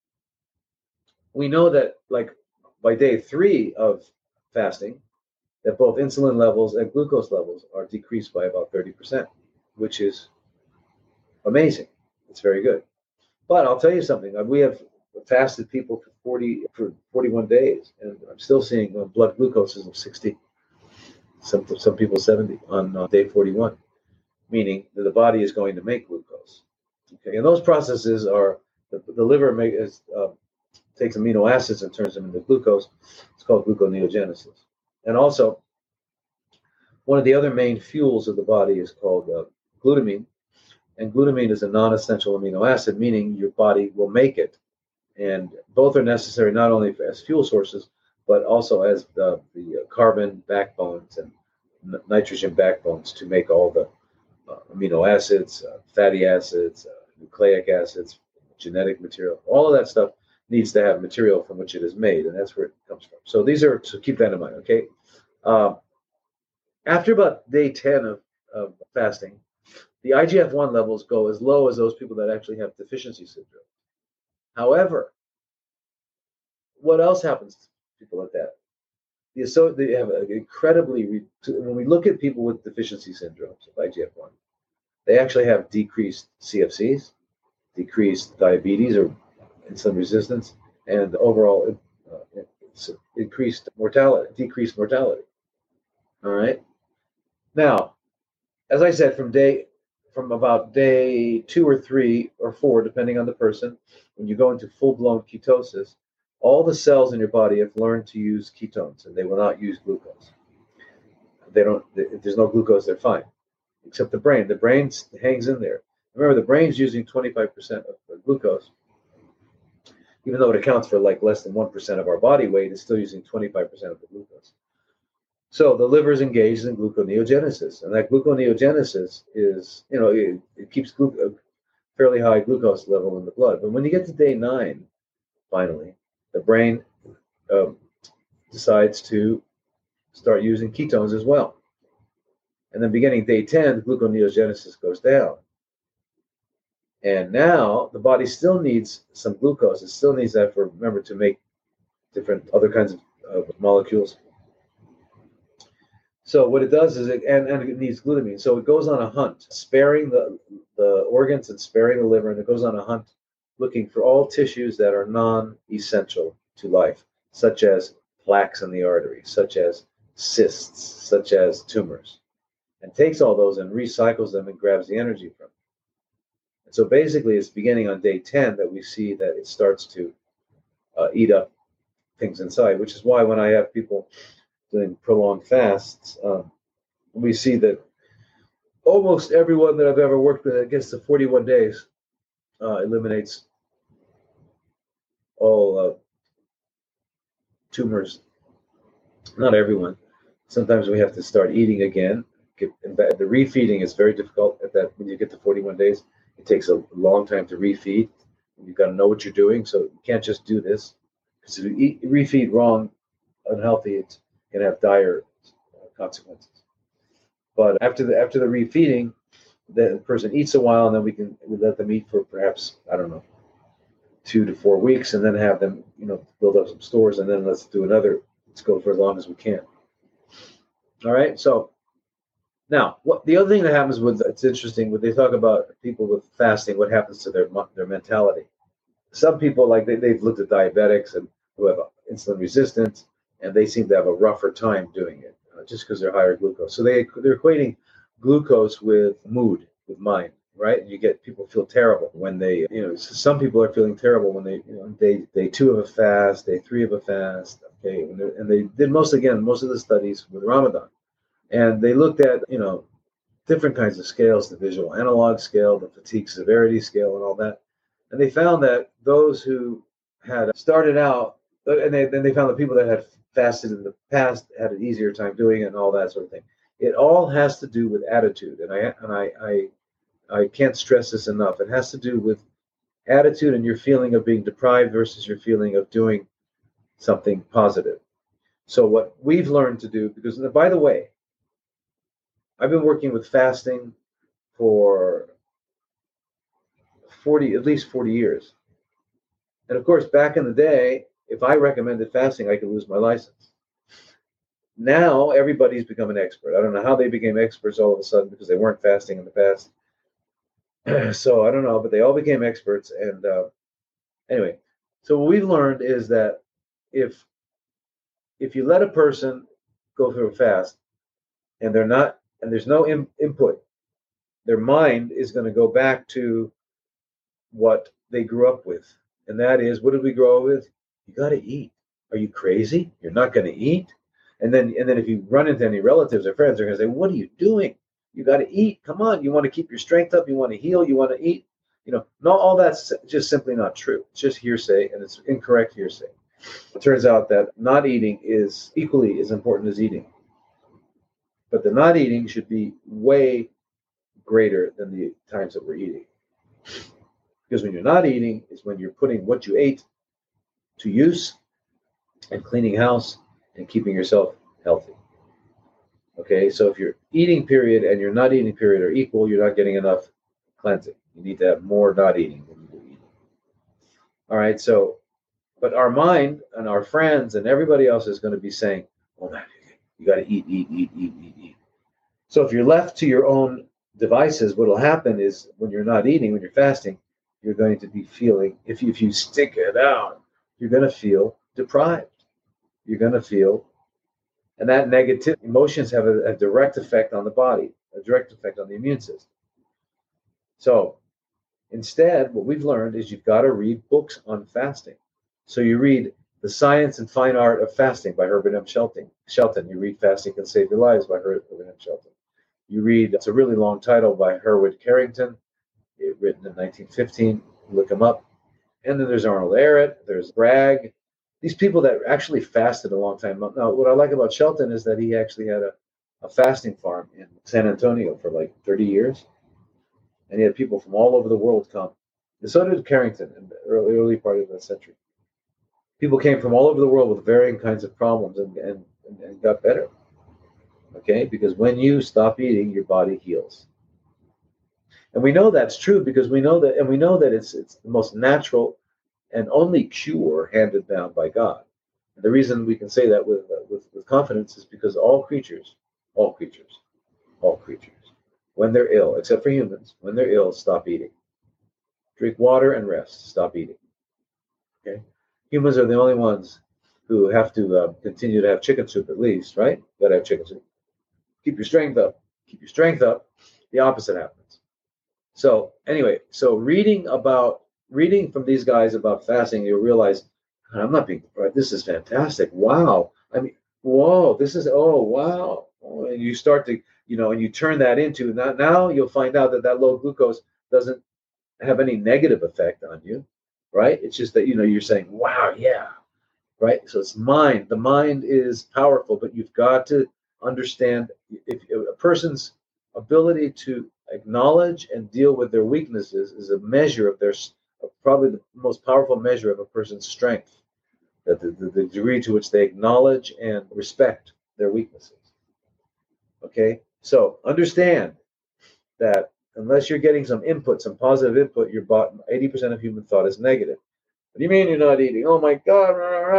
Speaker 2: we know that by day 3 of fasting, that both insulin levels and glucose levels are decreased by about 30%, which is amazing. It's very good. But I'll tell you something. We have fasted people for 41 days, and I'm still seeing blood glucoses of 60, some people 70 on day 41, meaning that the body is going to make glucose. Okay, and those processes are the liver takes amino acids and turns them into glucose. It's called gluconeogenesis. And also, one of the other main fuels of the body is called glutamine. And glutamine is a non-essential amino acid, meaning your body will make it. And both are necessary not only as fuel sources, but also as the carbon backbones and nitrogen backbones to make all the amino acids, fatty acids, nucleic acids, genetic material. All of that stuff needs to have material from which it is made, and that's where it comes from. So keep that in mind, okay? After about day 10 of fasting, the IGF-1 levels go as low as those people that actually have deficiency syndrome. However, what else happens to people like that? They have an when we look at people with deficiency syndromes of IGF-1, they actually have decreased CFCs, decreased diabetes or insulin resistance, and overall decreased mortality. All right. Now, as I said, from about day 2 or 3 or 4, depending on the person, when you go into full-blown ketosis, all the cells in your body have learned to use ketones, and they will not use glucose. If there's no glucose, they're fine, except the brain. The brain hangs in there. Remember, the brain's using 25% of glucose. Even though it accounts for less than 1% of our body weight, it's still using 25% of the glucose. So the liver is engaged in gluconeogenesis, and that gluconeogenesis is, it keeps a fairly high glucose level in the blood. But when you get to day 9, finally, the brain decides to start using ketones as well. And then beginning day 10, gluconeogenesis goes down. And now the body still needs some glucose. It still needs that to make different other kinds of molecules. So what it does is it needs glutamine. So it goes on a hunt, sparing the organs and sparing the liver, and it goes on a hunt looking for all tissues that are non-essential to life, such as plaques in the artery, such as cysts, such as tumors, and takes all those and recycles them and grabs the energy from them. And so basically it's beginning on day 10 that we see that it starts to eat up things inside, which is why when I have people doing prolonged fasts, we see that almost everyone that I've ever worked with that gets to 41 days eliminates all tumors Not everyone. Sometimes we have to start eating again. The refeeding is very difficult at that when you get to 41 days. It takes a long time to refeed. You've got to know what you're doing, so you can't just do this. Because if you refeed wrong, unhealthy, it's going to have dire consequences. But after the refeeding, the person eats a while, and then we let them eat for perhaps, I don't know, 2 to 4 weeks, and then have them build up some stores, and then let's go for as long as we can. All right. So now, the other thing that happens it's interesting when they talk about people with fasting, what happens to their mentality. Some people, like they've looked at diabetics and who have insulin resistance, and they seem to have a rougher time doing it just because they're higher glucose. So they're equating glucose with mood, with mind, right? And you get people feel terrible when they, some people are feeling terrible when they, day 2 of a fast, day 3 of a fast, okay, and they did most of the studies with Ramadan, and they looked at different kinds of scales, the visual analog scale, the fatigue severity scale, and all that. And they found that those who had started out, and then they found the people that had fasted in the past had an easier time doing it and all that sort of thing. It all has to do with attitude, and I can't stress this enough. It has to do with attitude and your feeling of being deprived versus your feeling of doing something positive. So what we've learned to do, because by the way, I've been working with fasting for at least 40 years. And of course, back in the day, if I recommended fasting, I could lose my license. Now, everybody's become an expert. I don't know how they became experts all of a sudden because they weren't fasting in the past. So I don't know, but they all became experts. And anyway, so what we've learned is that if you let a person go through a fast and there's no input, their mind is going to go back to what they grew up with. And that is, what did we grow up with? You got to eat. Are you crazy? You're not going to eat? And then if you run into any relatives or friends, they're going to say, what are you doing? You got to eat. Come on. You want to keep your strength up. You want to heal. You want to eat. Not all that's just simply not true. It's just hearsay, and it's incorrect hearsay. It turns out that not eating is equally as important as eating. But the not eating should be way greater than the times that we're eating. Because when you're not eating is when you're putting what you ate to use and cleaning house and keeping yourself healthy. Okay, so if your eating period and your not eating period are equal, you're not getting enough cleansing. You need to have more not eating than you do eating. All right, so, but our mind and our friends and everybody else is going to be saying, oh man, you got to eat. So if you're left to your own devices, what will happen is when you're not eating, when you're fasting, you're going to be feeling, if you stick it out, you're going to feel deprived. You're going to feel, and that negative emotions have a direct effect on the body, a direct effect on the immune system. So instead, what we've learned is you've got to read books on fasting. So you read The Science and Fine Art of Fasting by Herbert M. Shelton. You read Fasting Can Save Your Lives by Herbert M. Shelton. You read, it's a really long title, by Herwood Carrington, written in 1915. Look him up. And then there's Arnold Ehret, there's Bragg. These people that actually fasted a long time. Now, what I like about Shelton is that he actually had a fasting farm in San Antonio for like 30 years. And he had people from all over the world come. And so did Carrington in the early part of the century. People came from all over the world with varying kinds of problems and got better. Okay? Because when you stop eating, your body heals. And we know that's true because we know that it's the most natural and only cure handed down by God. And the reason we can say that with confidence is because all creatures, when they're ill, except for humans, when they're ill, stop eating. Drink water and rest. Stop eating. Okay? Humans are the only ones who have to continue to have chicken soup at least, right? Got to have chicken soup. Keep your strength up. The opposite happens. So anyway, reading from these guys about fasting, you'll realize, I'm not being deprived. This is fantastic. Wow. I mean, whoa, this is, oh, wow. And you start to, and you turn that into, now you'll find out that low glucose doesn't have any negative effect on you, right? It's just that, you're saying, wow, yeah, right? So it's mind. The mind is powerful, but you've got to understand if a person's ability to acknowledge and deal with their weaknesses is a measure of their, probably the most powerful measure of a person's strength, that the degree to which they acknowledge and respect their weaknesses. Okay, so understand that unless you're getting some input, some positive input, your 80% of human thought is negative. What do you mean you're not eating? Oh my God.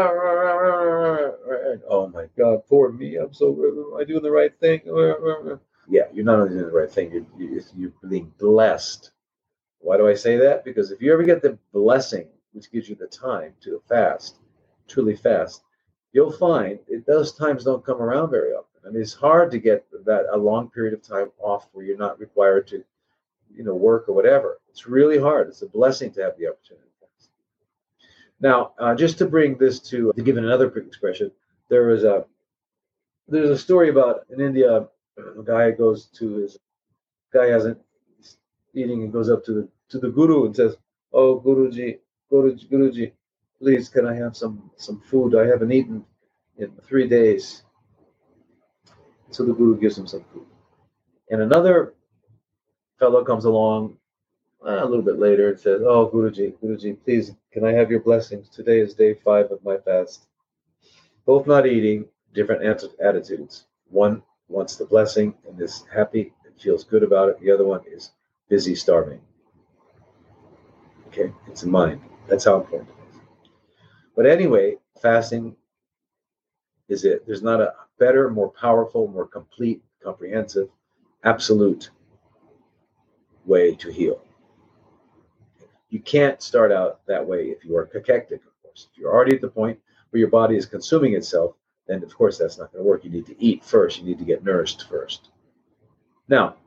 Speaker 2: Oh my God, poor me. Am I doing the right thing? Yeah, you're not only doing the right thing, you're being blessed. Why do I say that? Because if you ever get the blessing, which gives you the time to fast, truly fast, you'll find those times don't come around very often. I mean, it's hard to get that a long period of time off where you're not required to, work or whatever. It's really hard. It's a blessing to have the opportunity. Now, just to bring this to give another expression, there's a story about in India, a guy hasn't eating and goes up to the guru and says, "Oh, Guruji, please, can I have some food? I haven't eaten in 3 days." So the guru gives him some food, and another fellow comes along a little bit later and says, "Oh, Guruji, please, can I have your blessings? Today is day 5 of my fast." Both not eating, different attitudes. One wants the blessing and is happy and feels good about it. The other one is busy starving. Okay, it's a mind. That's how important it is. But anyway, fasting is it. There's not a better, more powerful, more complete, comprehensive, absolute way to heal. You can't start out that way if you are cachectic, of course. If you're already at the point where your body is consuming itself, then of course that's not going to work. You need to eat first. You need to get nourished first. Now,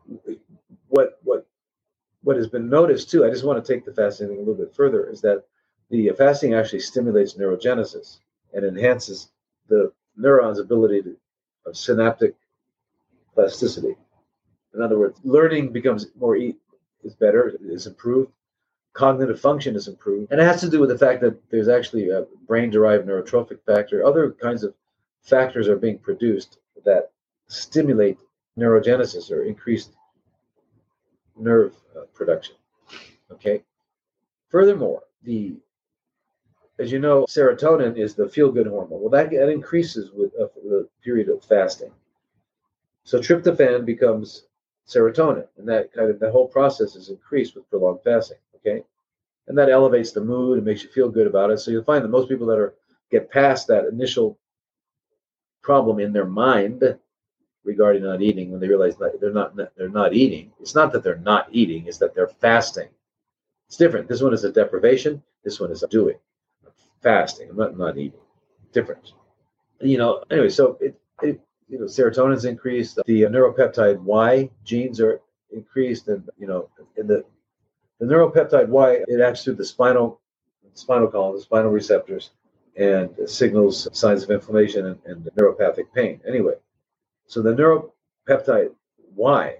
Speaker 2: what has been noticed too, I just want to take the fasting thing a little bit further, is that the fasting actually stimulates neurogenesis and enhances the neuron's ability of synaptic plasticity. In other words, learning becomes is better, is improved. Cognitive function is improved. And it has to do with the fact that there's actually a brain-derived neurotrophic factor. Other kinds of factors are being produced that stimulate neurogenesis or increased nerve production. Okay. Furthermore, as you know, serotonin is the feel-good hormone. Well, that increases with the period of fasting. So tryptophan becomes serotonin, and that whole process is increased with prolonged fasting. Okay, and that elevates the mood and makes you feel good about it. So you'll find that most people that get past that initial problem in their mind regarding not eating, when they realize that they're not eating, it's not that they're not eating, it's that they're fasting. It's different. This one is a deprivation. This one is a doing. I'm fasting. I'm not eating. Different. Anyway, so serotonin's increased. The neuropeptide Y genes are increased, and in the neuropeptide Y, it acts through the spinal column, the spinal receptors, and signals signs of inflammation and neuropathic pain. Anyway, so the neuropeptide Y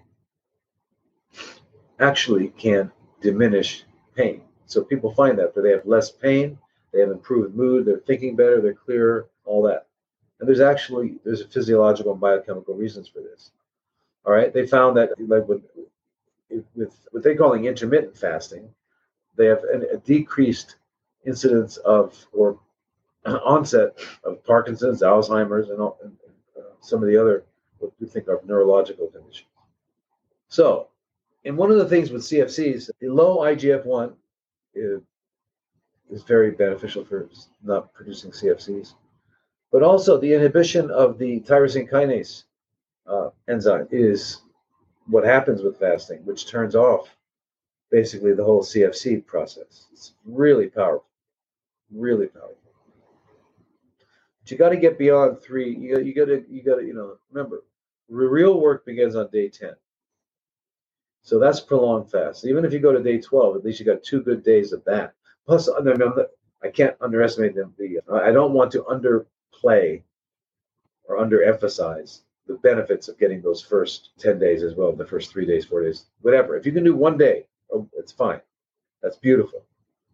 Speaker 2: actually can diminish pain. So people find that they have less pain, they have improved mood, they're thinking better, they're clearer, all that. And there's a physiological and biochemical reasons for this. All right, they found that like with what they're calling intermittent fasting, they have a decreased incidence of or onset of Parkinson's, Alzheimer's, and some of the other what we think are neurological conditions. So, and one of the things with CFCs, the low IGF-1 is very beneficial for not producing CFCs, but also the inhibition of the tyrosine kinase enzyme is what happens with fasting, which turns off basically the whole CFC process. It's really powerful, really powerful. But you got to get beyond 3. You got to remember, the real work begins on day 10. So that's prolonged fast. Even if you go to day 12, at least you got 2 good days of that. Plus, I can't underestimate them. I don't want to underplay or underemphasize the benefits of getting those first 10 days as well, the first 3 days, 4 days, whatever. If you can do 1 day, it's fine. That's beautiful.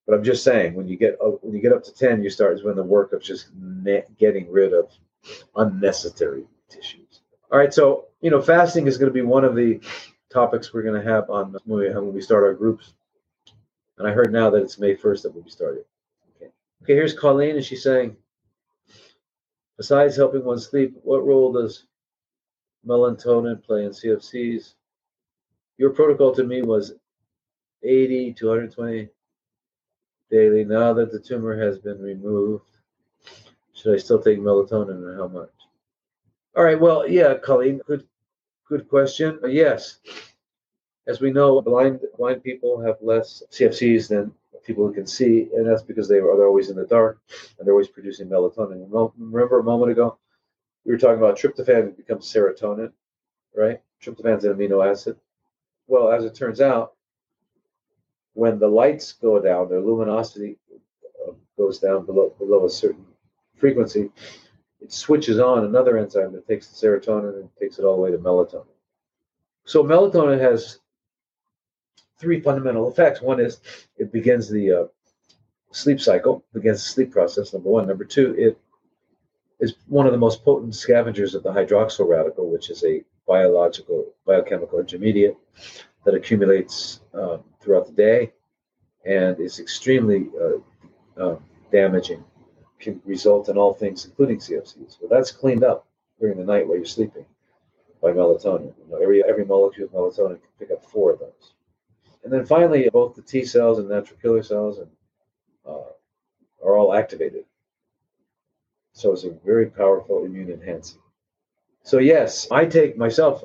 Speaker 2: But I'm just saying, when you get up to 10, you start doing the work of just getting rid of unnecessary tissues. All right, so fasting is going to be one of the topics we're going to have on when we start our groups. And I heard now that it's May 1st that we'll be starting. Okay, here's Colleen, and she's saying, besides helping one sleep, what role does melatonin play in CFCs? Your protocol to me was 80 to 120 daily. Now that the tumor has been removed, should I still take melatonin, and how much? All right, well, yeah, Colleen, good question. Yes, as we know, blind people have less CFCs than people who can see, and that's because they're always in the dark and they're always producing melatonin. Remember a moment ago, we were talking about tryptophan becomes serotonin, right? Tryptophan's an amino acid. Well, as it turns out, when the lights go down, their luminosity goes down below a certain frequency, it switches on another enzyme that takes the serotonin and takes it all the way to melatonin. So melatonin has three fundamental effects. One is it begins the sleep cycle, begins the sleep process, number one. Number two, it is one of the most potent scavengers of the hydroxyl radical, which is a biochemical intermediate that accumulates throughout the day and is extremely damaging, can result in all things, including CFCs. But that's cleaned up during the night while you're sleeping by melatonin. Every molecule of melatonin can pick up 4 of those. And then finally, both the T cells and natural killer cells are all activated. So it's a very powerful immune enhancing. So yes, I take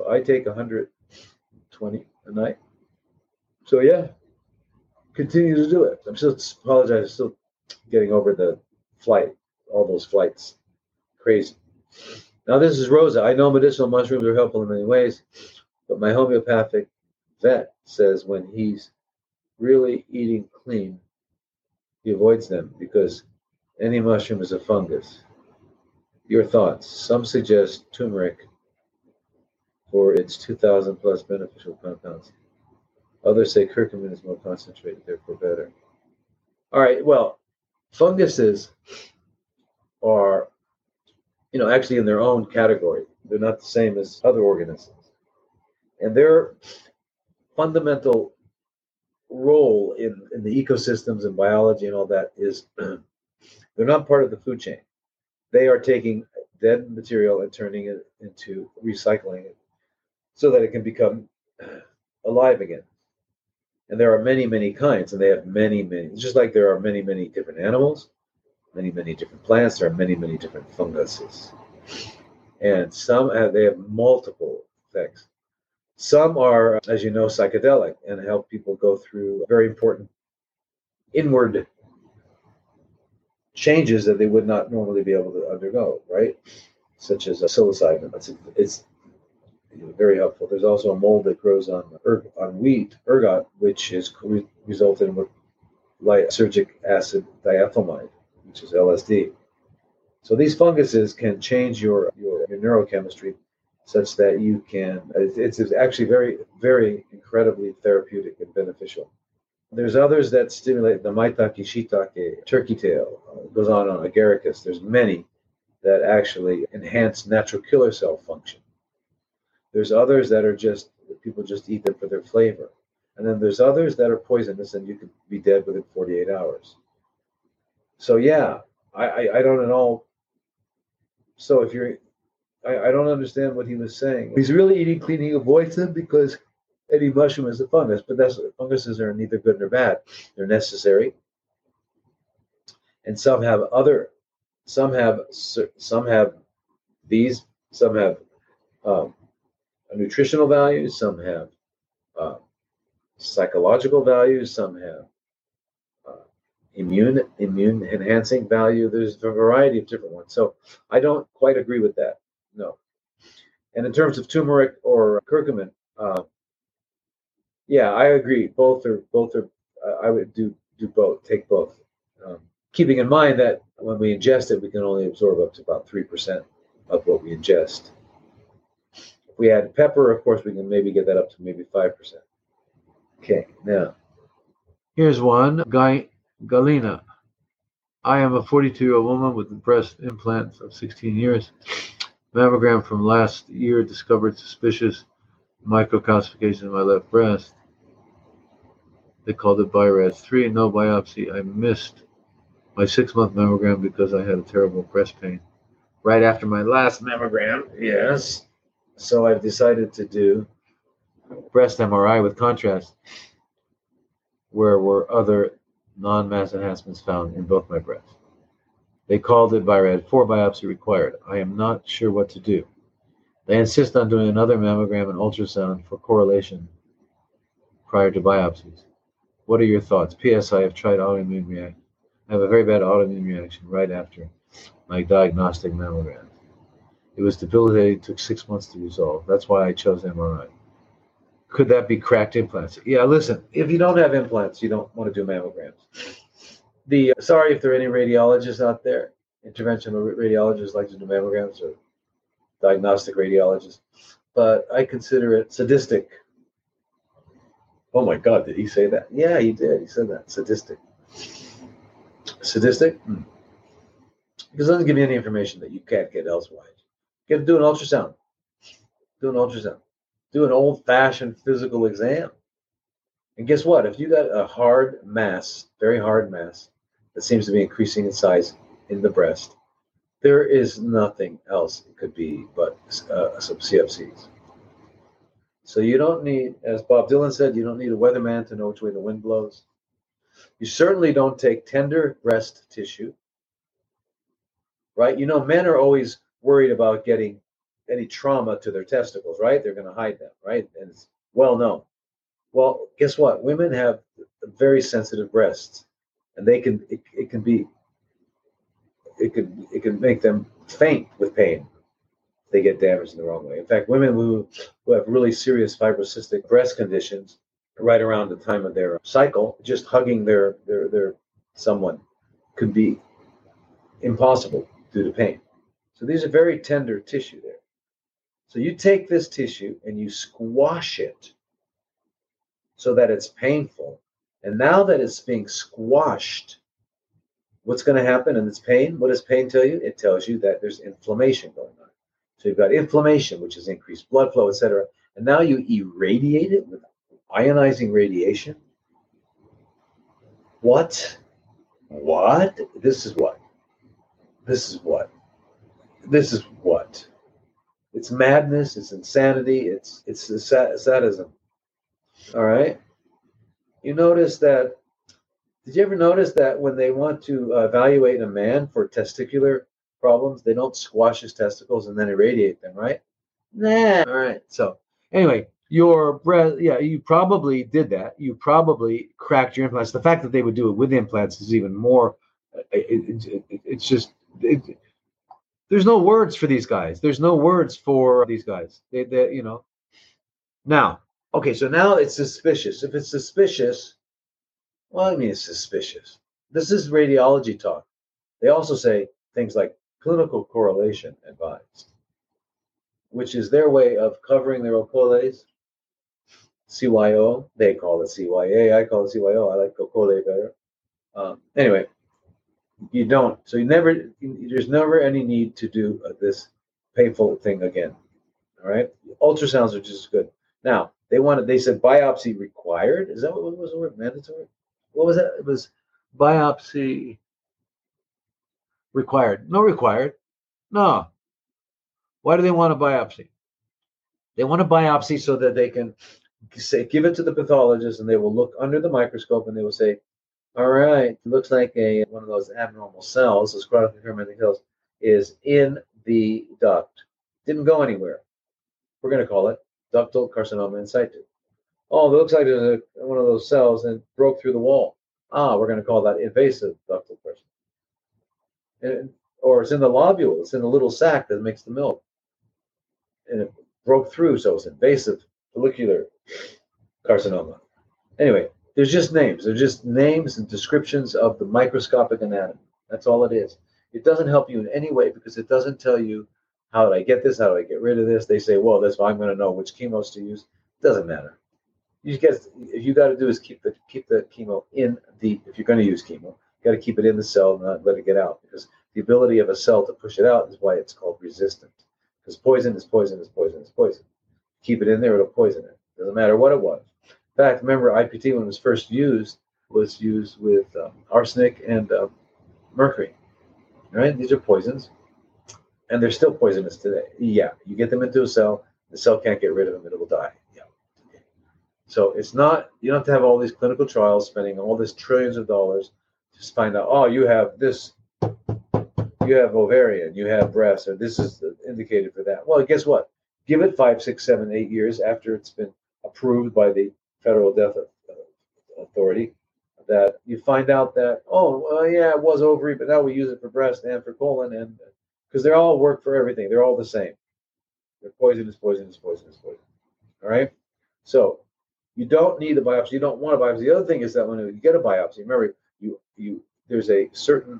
Speaker 2: 120 a night. So yeah, continue to do it. I'm still getting over the flight, all those flights. Crazy. Now this is Rosa. I know medicinal mushrooms are helpful in many ways, but my homeopathic vet says when he's really eating clean, he avoids them because any mushroom is a fungus. Your thoughts? Some suggest turmeric for its 2,000 plus beneficial compounds. Others say curcumin is more concentrated, therefore better. All right, well, funguses are, actually in their own category. They're not the same as other organisms. And their fundamental role in the ecosystems and biology and all that is they're not part of the food chain. They are taking dead material and turning it into recycling it so that it can become alive again. And there are many, many kinds, and they have many, just like there are many, many different animals, many, many different plants, there are many, many different funguses. And they have multiple effects. Some are, as you know, psychedelic and help people go through very important inward changes that they would not normally be able to undergo, right? Such as psilocybin. It's very helpful. There's also a mold that grows on wheat, ergot, which is resulted in lysergic acid diethylmide, which is LSD. So these funguses can change your neurochemistry such that you can, it's actually very, very incredibly therapeutic and beneficial. There's others that stimulate the maitake, shiitake, turkey tail, goes on agaricus. There's many that actually enhance natural killer cell function. There's others that are people just eat them for their flavor. And then there's others that are poisonous and you could be dead within 48 hours. So yeah, I don't at all. So I don't understand what he was saying. He's really eating clean, he avoids them because any mushroom is a fungus, but funguses are neither good nor bad. They're necessary. And some have these, some have nutritional values, some have psychological values, some have immune enhancing value. There's a variety of different ones. So I don't quite agree with that. No. And in terms of turmeric or curcumin, yeah, I agree. Both are. I would do both. Take both. Keeping in mind that when we ingest it, we can only absorb up to about 3% of what we ingest. If we add pepper, of course, we can maybe get that up to maybe 5%. Okay, now here's one guy Galina. I am a 42-year-old woman with a breast implant of 16 years. Mammogram from last year discovered suspicious microcalcification in my left breast. They called it BIRAD3. No biopsy. I missed my 6-month mammogram because I had a terrible breast pain right after my last mammogram. Yes. So I've decided to do breast MRI with contrast, where were other non-mass enhancements found in both my breasts. They called it BIRAD4 biopsy required. I am not sure what to do. They insist on doing another mammogram and ultrasound for correlation prior to biopsies. What are your thoughts? P.S. I have tried autoimmune reaction. I have a very bad autoimmune reaction right after my diagnostic mammogram. It was debilitating, took 6 months to resolve. That's why I chose MRI. Could that be cracked implants? Yeah, listen, if you don't have implants, you don't want to do mammograms. Sorry if there are any radiologists out there, interventional radiologists like to do mammograms or diagnostic radiologists, but I consider it sadistic. Oh my God, did he say that? Yeah, he did. He said that. Sadistic. Sadistic? Because it doesn't give you any information that you can't get elsewise. You have to do an ultrasound. Do an ultrasound. Do an old-fashioned physical exam. And guess what? If you got a hard mass, very hard mass, that seems to be increasing in size in the breast, there is nothing else it could be but some CFCs. So you don't need, as Bob Dylan said, you don't need a weatherman to know which way the wind blows. You certainly don't take tender breast tissue, right? You know, men are always worried about getting any trauma to their testicles, right? They're going to hide them, right? And it's well known. Well, guess what? Women have very sensitive breasts, and they can it can make them faint with pain if they get damaged in the wrong way. In fact, women who have really serious fibrocystic breast conditions right around the time of their cycle, just hugging their someone could be impossible due to pain. So these are very tender tissue there. So you take this tissue and you squash it so that it's painful. And now that it's being squashed, what's going to happen in its pain? What does pain tell you? It tells you that there's inflammation going on. So you've got inflammation, which is increased blood flow, etc. And now you irradiate it with ionizing radiation. What? What? This is what? This is what? This is what? It's madness. It's insanity. It's sadism. All right. You notice that. Did you ever notice that when they want to evaluate a man for testicular problems, they don't squash his testicles and then irradiate them, right? Nah. All right. So anyway, your breast, yeah, you probably did that. You probably cracked your implants. The fact that they would do it with implants is even more. It's just. There's no words for these guys. There's no words for these guys. They you know. Now, okay, so now it's suspicious. If it's suspicious, well, I mean, it's suspicious. This is radiology talk. They also say things like clinical correlation advised, which is their way of covering their ocoles. CYO, they call it CYA. I call it CYO. I like ocole better. Anyway, you don't. So there's never any need to do this painful thing again. All right. Ultrasounds are just as good. Now, they said biopsy required. Is that what was the word? Mandatory? What was that? It was biopsy required. No required. No. Why do they want a biopsy? They want a biopsy so that they can give it to the pathologist and they will look under the microscope and they will say, all right, it looks like one of those abnormal cells, those chronically fermenting cells, is in the duct. Didn't go anywhere. We're going to call it ductal carcinoma in situ. Oh, it looks like there's one of those cells and broke through the wall. We're going to call that invasive ductal carcinoma. Or it's in the lobule. It's in the little sac that makes the milk. And it broke through, so it's invasive follicular carcinoma. Anyway, there's just names. They're just names and descriptions of the microscopic anatomy. That's all it is. It doesn't help you in any way because it doesn't tell you how did I get this, how do I get rid of this. They say, well, that's why I'm going to know which chemos to use. It doesn't matter. You guys, if you got to do is keep the chemo in the. If you're going to use chemo, you got to keep it in the cell, not let it get out, because the ability of a cell to push it out is why it's called resistant. Because poison is poison is poison is poison. Keep it in there, it'll poison it. Doesn't matter what it was. In fact, remember IPT when it was first used was used with arsenic and mercury. Right? These are poisons, and they're still poisonous today. Yeah, you get them into a cell, the cell can't get rid of them, it will die. Yeah. Okay. So it's not, you don't have to have all these clinical trials spending all this trillions of dollars to find out, oh, you have this, you have ovarian, you have breast, or this is indicated for that. Well, guess what? Give it 5, 6, 7, 8 years after it's been approved by the Federal Death Authority, that you find out that, oh, well, yeah, it was ovary, but now we use it for breast and for colon, and because they all work for everything. They're all the same. They're poisonous, poisonous, poisonous, poison. All right? So you don't need a biopsy. You don't want a biopsy. The other thing is that when you get a biopsy, remember, there's a certain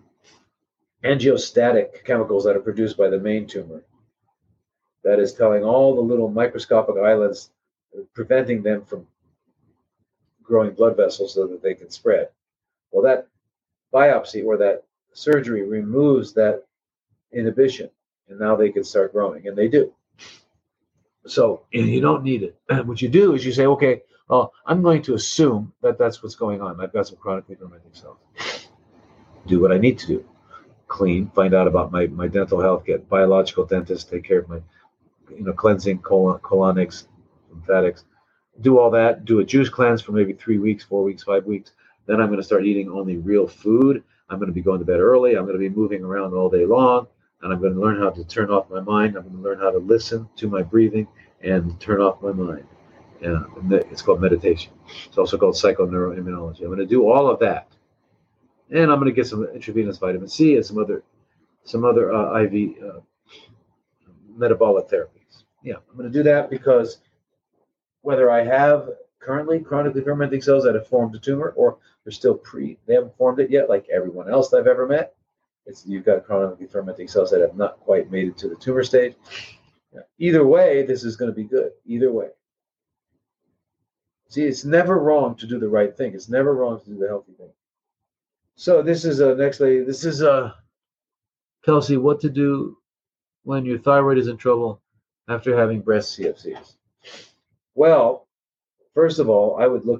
Speaker 2: angiostatic chemicals that are produced by the main tumor that is telling all the little microscopic islets, preventing them from growing blood vessels so that they can spread. Well, that biopsy or that surgery removes that inhibition, and now they can start growing, and they do. So you don't need it. And what you do is you say, okay, well, I'm going to assume that that's what's going on. I've got some chronically fermenting cells. Do what I need to do. Clean, find out about my dental health, get biological dentists, take care of my cleansing, colonics, lymphatics. Do all that, do a juice cleanse for maybe 3 weeks, 4 weeks, 5 weeks. Then I'm going to start eating only real food. I'm going to be going to bed early. I'm going to be moving around all day long. And I'm going to learn how to turn off my mind. I'm going to learn how to listen to my breathing and turn off my mind. And it's called meditation. It's also called psychoneuroimmunology. I'm going to do all of that. And I'm going to get some intravenous vitamin C and some other IV metabolic therapies. Yeah, I'm going to do that because whether I have currently chronically fermenting cells that have formed a tumor or they're still they haven't formed it yet, like everyone else I've ever met, you've got chronically fermenting cells that have not quite made it to the tumor stage. Yeah. Either way, this is going to be good. Either way. See, it's never wrong to do the right thing. It's never wrong to do the healthy thing. So this is next lady. This is Kelsey, what to do when your thyroid is in trouble after having breast CFCs. Well, first of all, I would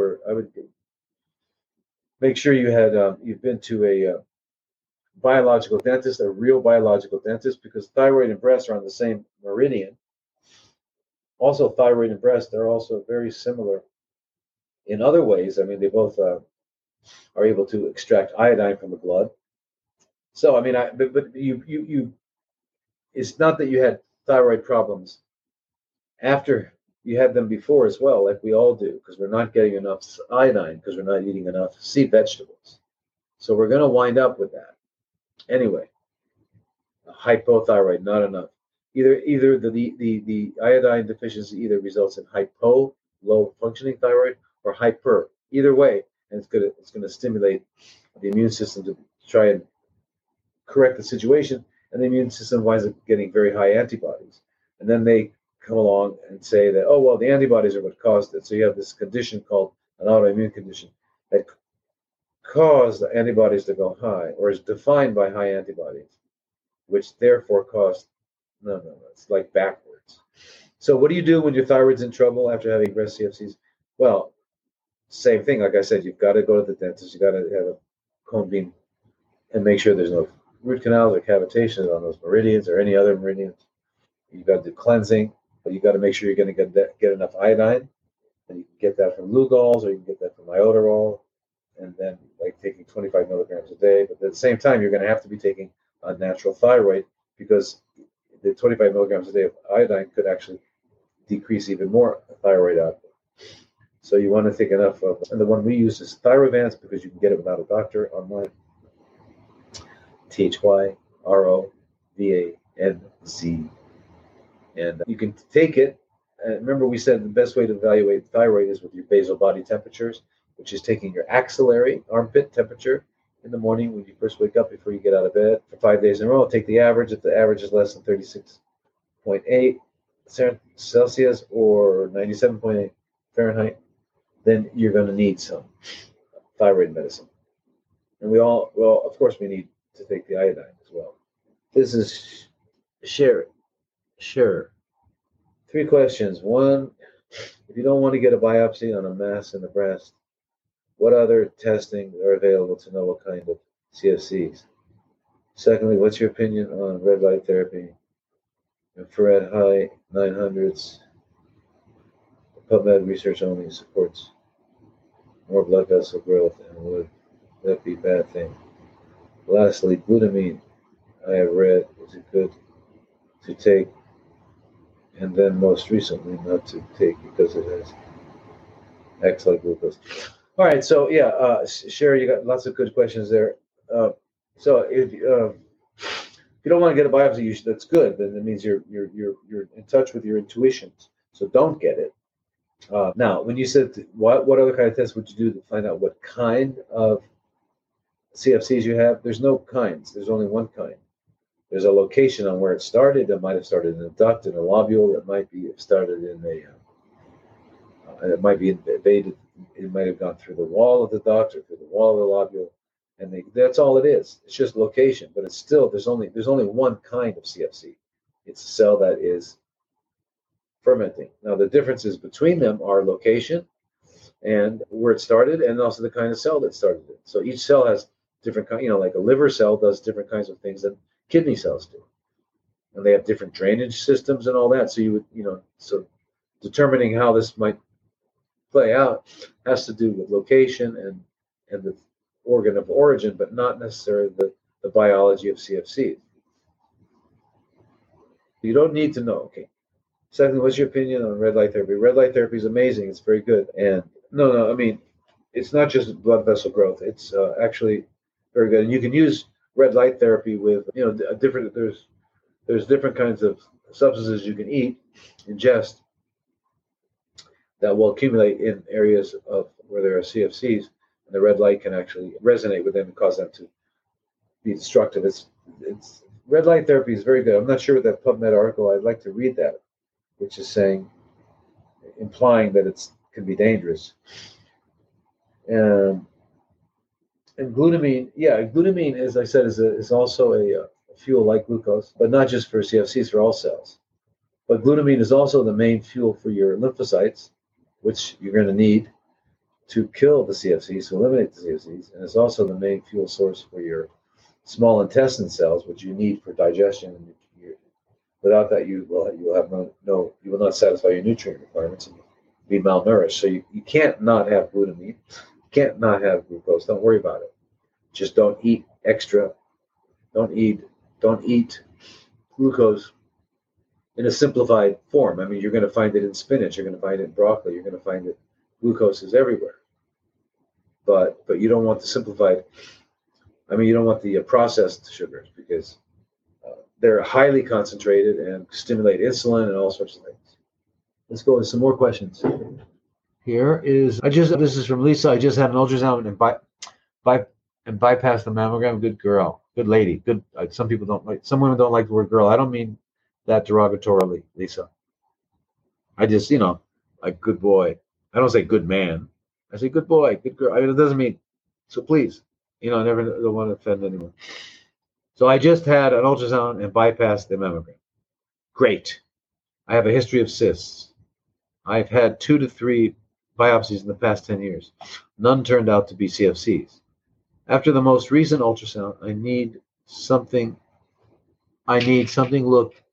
Speaker 2: make sure you've been to a biological dentist, a real biological dentist, because thyroid and breast are on the same meridian. Also, thyroid and breast are also very similar in other ways. I mean, they both are able to extract iodine from the blood. So, I mean, but you, it's not that you had thyroid problems after you had them before as well, like we all do, because we're not getting enough iodine because we're not eating enough sea vegetables. So we're going to wind up with that. Anyway, hypothyroid, not enough. Either the iodine deficiency either results in hypo, low functioning thyroid, or hyper. Either way, and it's gonna stimulate the immune system to try and correct the situation, and the immune system winds up getting very high antibodies. And then they come along and say that, oh, well, the antibodies are what caused it. So you have this condition called an autoimmune condition that caused the antibodies to go high, or is defined by high antibodies, which therefore caused, no, it's like backwards. So what do you do when your thyroid's in trouble after having breast CFCs? Well, same thing. Like I said, you've got to go to the dentist. You've got to have a cone beam and make sure there's no root canals or cavitations on those meridians or any other meridians. You've got to do cleansing, but you've got to make sure you're going to get enough iodine. And you can get that from Lugol's, or you can get that from iodoral, and then like taking 25 milligrams a day. But at the same time, you're going to have to be taking a natural thyroid, because the 25 milligrams a day of iodine could actually decrease even more thyroid output. So you want to take enough of, and the one we use is Thyrovance, because you can get it without a doctor online. ThyroVanz. And you can take it. And remember, we said the best way to evaluate thyroid is with your basal body temperatures, which is taking your axillary armpit temperature in the morning when you first wake up before you get out of bed for 5 days in a row. Take the average. If the average is less than 36.8 Celsius or 97.8 Fahrenheit, then you're going to need some thyroid medicine. And well, of course, we need to take the iodine as well. This is Sure. 3 questions. 1, if you don't want to get a biopsy on a mass in the breast, what other testing are available to know what kind of CFCs? Secondly, what's your opinion on red light therapy? Infrared high 900s. PubMed research only supports more blood vessel growth, and would that be a bad thing? Lastly, glutamine, I have read, is it good to take, and then most recently not to take because it has acts like glucose. All right, so yeah, Sherry, you got lots of good questions there. So if you don't want to get a biopsy, that's good. Then it means you're in touch with your intuitions. So don't get it. Now, when you said what other kind of tests would you do to find out what kind of CFCs you have? There's no kinds. There's only one kind. There's a location on where it started. It might have started in a duct, in a lobule. It might be started in it might be invaded. It might have gone through the wall of the duct or through the wall of the lobule, and that's all it is. It's just location, but it's still there's only one kind of CFC. It's a cell that is fermenting. Now the differences between them are location and where it started, and also the kind of cell that started it. So each cell has different kind. Like a liver cell does different kinds of things than kidney cells do, and they have different drainage systems and all that. So you would so determining how this might play out has to do with location and the organ of origin, but not necessarily the biology of CFCs. You don't need to know. Okay. Secondly, what's your opinion on red light therapy? Red light therapy is amazing. It's very good. And no, I mean, it's not just blood vessel growth. It's actually very good. And you can use red light therapy with there's different kinds of substances you can ingest that will accumulate in areas of where there are CFCs, and the red light can actually resonate with them and cause them to be destructive. It's red light therapy is very good. I'm not sure with that PubMed article. I'd like to read that, which is implying that it can be dangerous. And glutamine, as I said, is also a fuel like glucose, but not just for CFCs, for all cells. But glutamine is also the main fuel for your lymphocytes, which you're going to need to kill the CFCs, to eliminate the CFCs, and it's also the main fuel source for your small intestine cells, which you need for digestion. Without that, you will not satisfy your nutrient requirements and be malnourished. So you can't not have glutamine. You can't not have glucose. Don't worry about it. Just don't eat extra. Don't eat glucose in a simplified form. I mean, you're going to find it in spinach. You're going to find it in broccoli. You're going to find it. Glucose is everywhere. But you don't want the simplified. I mean, you don't want the processed sugars because they're highly concentrated and stimulate insulin and all sorts of things. Let's go with some more questions. This is from Lisa. I just had an ultrasound and bypassed the mammogram. Good girl. Good lady. Good. Some women don't like the word girl. I don't mean that derogatorily, Lisa. I just, like good boy. I don't say good man. I say good boy, good girl. I mean, it doesn't mean, so please, I never don't want to offend anyone. So I just had an ultrasound and bypassed the mammogram. Great. I have a history of cysts. I've had 2 to 3 biopsies in the past 10 years. None turned out to be CFCs. After the most recent ultrasound, I need something looked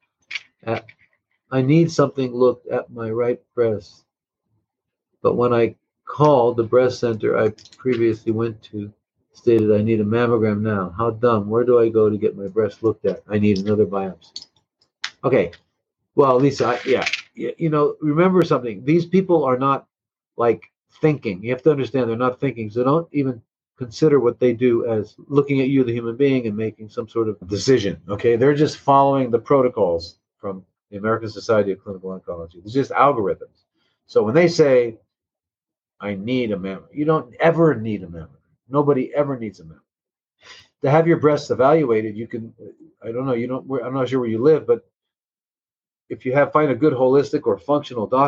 Speaker 2: at my right breast. But when I called the breast center I previously went to, stated I need a mammogram now. How dumb. Where do I go to get my breast looked at? I need another biopsy. Okay. Well, Lisa, remember something. These people are not thinking. You have to understand they're not thinking. So don't even consider what they do as looking at you, the human being, and making some sort of decision. Okay. They're just following the protocols from the American Society of Clinical Oncology. It's just algorithms. So when they say, I need a mammogram, you don't ever need a mammogram. Nobody ever needs a mammogram. To have your breasts evaluated, you can, I'm not sure where you live, but if you find a good holistic or functional doctor,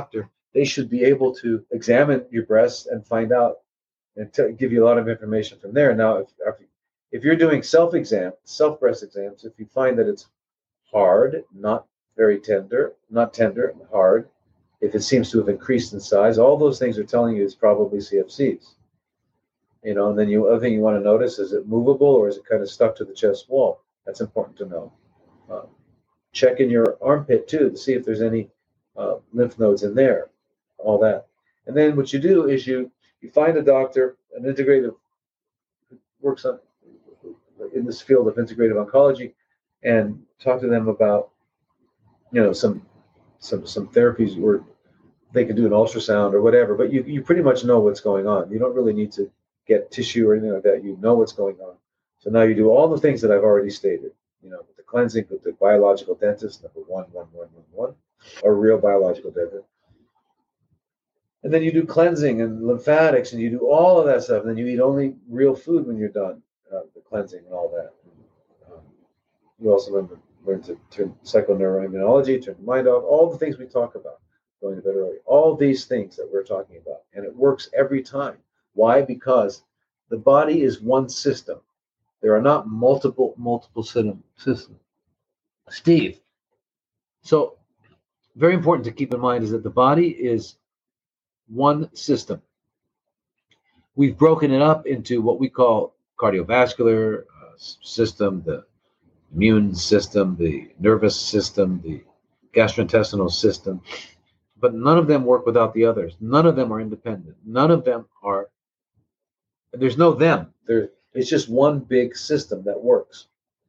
Speaker 2: they should be able to examine your breasts and find out and give you a lot of information from there. Now, if you're doing self breast exams, if you find that it's hard, not very tender, not tender, hard, if it seems to have increased in size, all those things are telling you it's probably CFCs. And then the other thing you want to notice, is it movable or is it kind of stuck to the chest wall? That's important to know. Check in your armpit too to see if there's any lymph nodes in there, all that. And then what you do is you find a doctor, an integrative, who works in this field of integrative oncology, and talk to them about some therapies where they can do an ultrasound or whatever. But you pretty much know what's going on. You don't really need to get tissue or anything like that. You know what's going on. So now you do all the things that I've already stated. With the cleansing, with the biological dentist, number 11111, or real biological dentist. And then you do cleansing and lymphatics, and you do all of that stuff. And then you eat only real food when you're done, the cleansing and all that. You also learn to turn psychoneuroimmunology, turn the mind off, all the things we talk about, going to bed early. All these things that we're talking about. And it works every time. Why? Because the body is one system. There are not multiple systems. Steve, so very important to keep in mind is that the body is one system. We've broken it up into what we call cardiovascular system, the immune system, the nervous system, the gastrointestinal system, but none of them work without the others. None of them are independent. None of them are, there's no them. It's just one big system that works.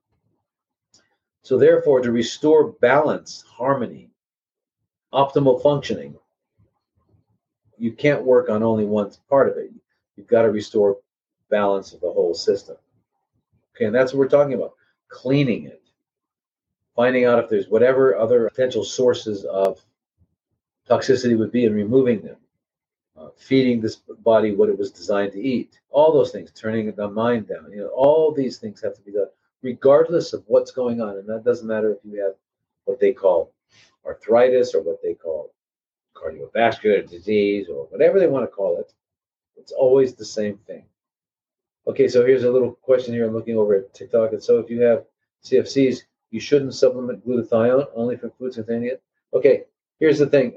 Speaker 2: So therefore, to restore balance, harmony, optimal functioning, you can't work on only one part of it. You've got to restore balance of the whole system. Okay, and that's what we're talking about. Cleaning it. Finding out if there's whatever other potential sources of toxicity would be and removing them. Feeding this body what it was designed to eat. All those things, turning the mind down. All these things have to be done, regardless of what's going on. And that doesn't matter if you have what they call arthritis or what they call cardiovascular disease or whatever they want to call it. It's always the same thing. Okay, so here's a little question here. I'm looking over at TikTok. And so if you have CFCs, you shouldn't supplement glutathione only from foods containing it. Okay, here's the thing.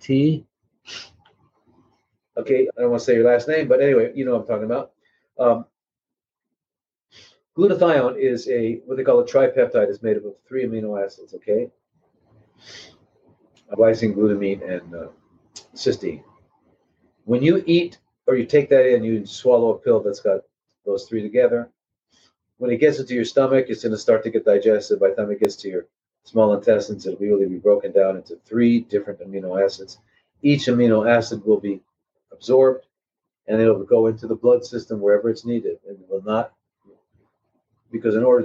Speaker 2: Okay, I don't want to say your last name, but anyway, you know what I'm talking about. Glutathione is what they call a tripeptide. It's made up of 3 amino acids, okay? Glycine, glutamine, and cysteine. When you eat or you take that in, you swallow a pill that's got those 3 together. When it gets into your stomach, it's going to start to get digested. By the time it gets to your small intestines, it'll really be broken down into 3 different amino acids. Each amino acid will be absorbed, and it'll go into the blood system wherever it's needed, and it will not, because for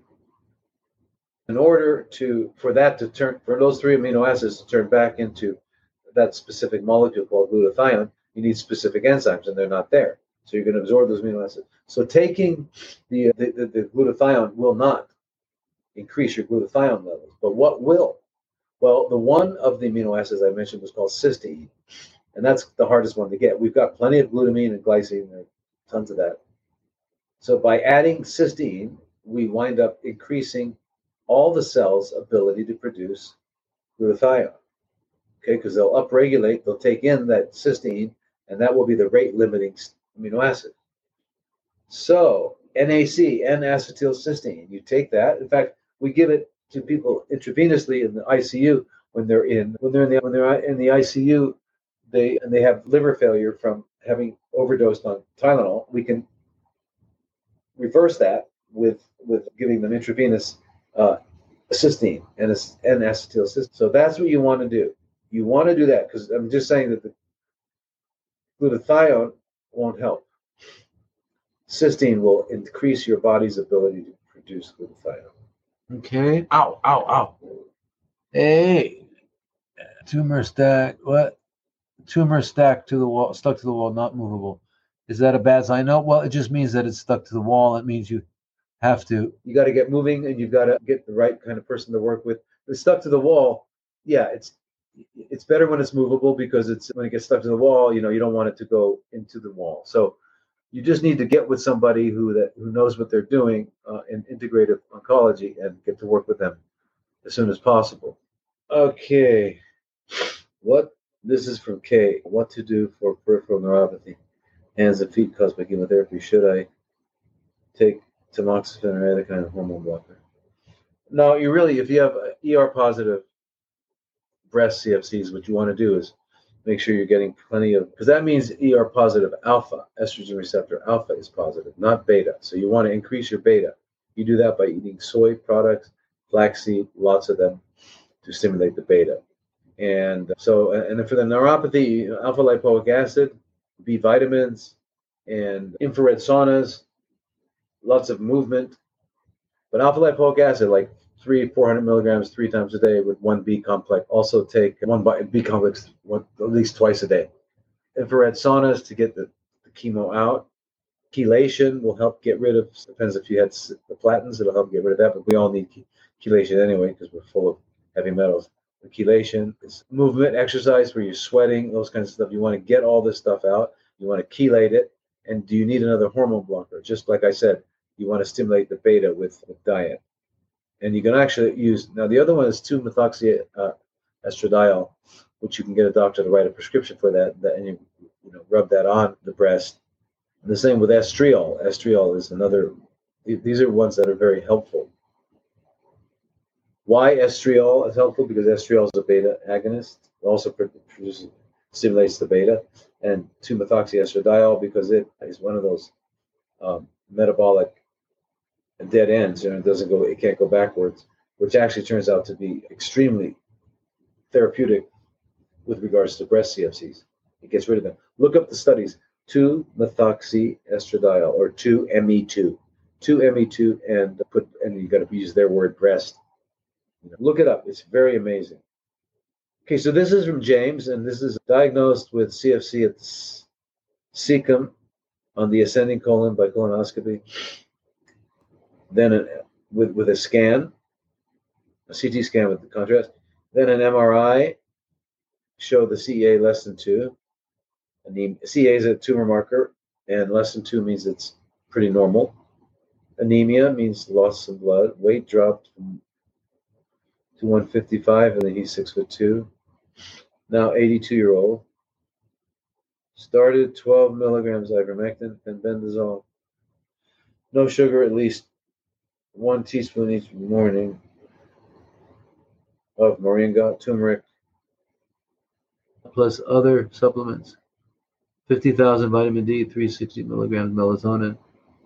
Speaker 2: those 3 amino acids to turn back into that specific molecule called glutathione, you need specific enzymes, and they're not there. So you're going to absorb those amino acids. So taking the glutathione will not increase your glutathione levels, but what will? Well, the one of the amino acids I mentioned was called cysteine. And that's the hardest one to get. We've got plenty of glutamine and glycine, there are tons of that. So by adding cysteine, we wind up increasing all the cells' ability to produce glutathione. Okay, because they'll upregulate, they'll take in that cysteine, and that will be the rate-limiting amino acid. So NAC, N-acetylcysteine, you take that. In fact, we give it to people intravenously in the ICU when they're in the ICU. They have liver failure from having overdosed on Tylenol. We can reverse that with giving them intravenous cysteine and N-acetylcysteine. So that's what you want to do. You want to do that because I'm just saying that the glutathione won't help. Cysteine will increase your body's ability to produce glutathione. Okay. Ow, ow, ow. Hey. Tumor stack. What? Tumor stacked to the wall, stuck to the wall, not movable. Is that a bad sign? No, well, it just means that it's stuck to the wall. It means you got to get moving, and you've got to get the right kind of person to work with. If it's stuck to the wall, yeah, it's better when it's movable, because it's when it gets stuck to the wall, you don't want it to go into the wall. So you just need to get with somebody who knows what they're doing in integrative oncology and get to work with them as soon as possible. Okay, this is from Kay. What to do for peripheral neuropathy, hands and feet caused by chemotherapy? Should I take tamoxifen or other kind of hormone blocker? No, if you have ER positive breast CFCs, what you want to do is make sure you're getting plenty of, because that means ER positive alpha, estrogen receptor alpha is positive, not beta. So you want to increase your beta. You do that by eating soy products, flaxseed, lots of them, to stimulate the beta. And for the neuropathy, alpha lipoic acid, B vitamins, and infrared saunas, lots of movement. But alpha lipoic acid, like 400 milligrams 3 times a day with 1 B complex. Also take 1 B complex at least twice a day. Infrared saunas to get the chemo out. Chelation will help get rid of, depends if you had the platins, it'll help get rid of that, but we all need chelation anyway because we're full of heavy metals. The chelation is movement, exercise where you're sweating, those kinds of stuff. You want to get all this stuff out. You want to chelate it. And do you need another hormone blocker? Just like I said, you want to stimulate the beta with diet. And you can actually use, now the other one is 2-methoxyestradiol, which you can get a doctor to write a prescription for that and you rub that on the breast. And the same with estriol. Estriol is another, these are ones that are very helpful. Why estriol is helpful? Because estriol is a beta agonist. It also stimulates the beta. And 2-methoxyestradiol, because it is one of those metabolic dead ends, and it can't go backwards, which actually turns out to be extremely therapeutic with regards to breast CFCs. It gets rid of them. Look up the studies, 2-methoxyestradiol or 2-ME2, 2-ME2, and you got to use their word breast. Look it up. It's very amazing. Okay, so this is from James, and this is diagnosed with CFC at cecum on the ascending colon by colonoscopy. Then with a scan, a CT scan with the contrast. Then an MRI showed the CEA less than 2. CEA is a tumor marker, and less than 2 means it's pretty normal. Anemia means loss of blood. Weight dropped to 155, and then he's 6'2". Now 82-year-old. Started 12 milligrams ivermectin and bendazole. No sugar, at least 1 teaspoon each morning of moringa, turmeric, plus other supplements. 50,000 vitamin D, 360 milligrams melatonin,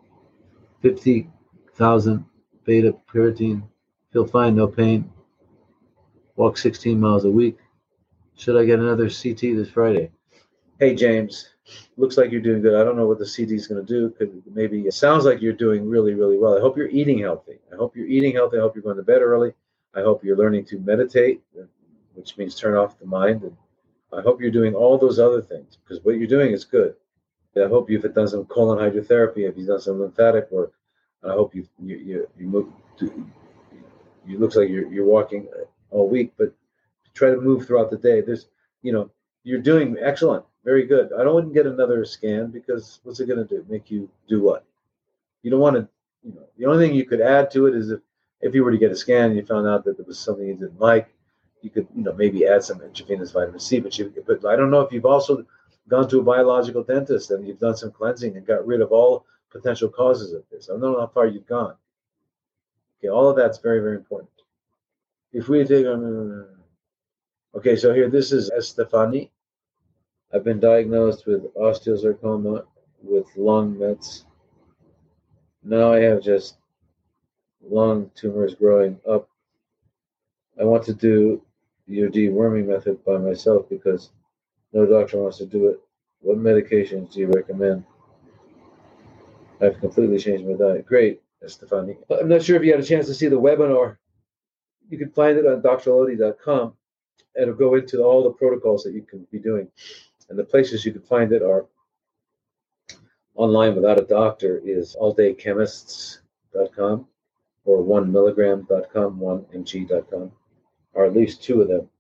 Speaker 2: 50,000 beta carotene. Feel fine, no pain. Walk 16 miles a week. Should I get another CT this Friday? Hey, James. Looks like you're doing good. I don't know what the CT is going to do. Maybe it sounds like you're doing really, really well. I hope you're eating healthy. I hope you're going to bed early. I hope you're learning to meditate, which means turn off the mind. And I hope you're doing all those other things, because what you're doing is good. I hope you've done some colon hydrotherapy, if you've done some lymphatic work. And I hope you move. You looks like you're walking all week, but try to move throughout the day. You're doing excellent. Very good. I don't want to get another scan, because what's it going to do? Make you do what? You don't want to, the only thing you could add to it is if you were to get a scan and you found out that there was something you didn't like, you could, maybe add some intravenous vitamin C, but I don't know if you've also gone to a biological dentist and you've done some cleansing and got rid of all potential causes of this. I don't know how far you've gone. Okay, all of that's very, very important. If we take, okay, so here, this is Estefani. I've been diagnosed with osteosarcoma with lung mets. Now I have just lung tumors growing up. I want to do your deworming method by myself because no doctor wants to do it. What medications do you recommend? I've completely changed my diet. Great, Estefani. I'm not sure if you had a chance to see the webinar. You can find it on drlodi.com. It'll go into all the protocols that you can be doing. And the places you can find it are online without a doctor is alldaychemists.com or 1milligram.com, 1mg.com, or at least 2 of them.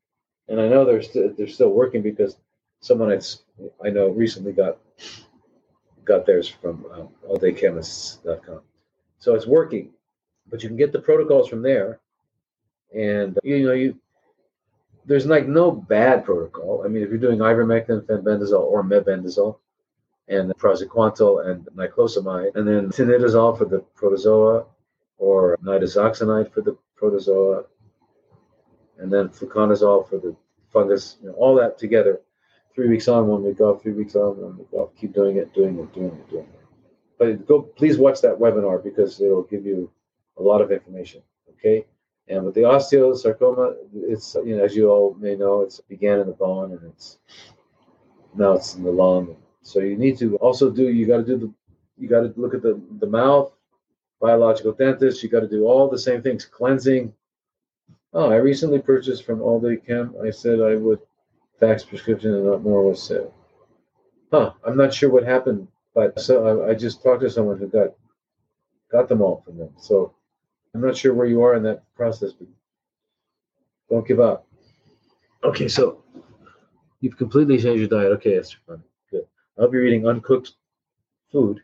Speaker 2: And I know they're still working because someone I know recently got theirs from alldaychemists.com. So it's working, but you can get the protocols from there, and there's like no bad protocol. I mean, if you're doing ivermectin, fenbendazole, or mebendazole, and praziquantel and niclosamide, and then tinidazole for the protozoa, or nitazoxanide for the protozoa, and then fluconazole for the fungus, all that together, 3 weeks on, 1 week off, 3 weeks on, 1 week off. Keep doing it. But please watch that webinar because it'll give you a lot of information. Okay. And with the osteosarcoma, it's as you all may know, it began in the bone and now it's in the lung. So you need to also you got to look at the mouth, biological dentist. You got to do all the same things, cleansing. Oh, I recently purchased from All Day Chem. I said I would fax prescription and not more was said. I'm not sure what happened, but so I just talked to someone who got them all from them. So I'm not sure where you are in that process, but don't give up. Okay, so you've completely changed your diet. Okay, that's fine. Good. I hope you're eating uncooked food.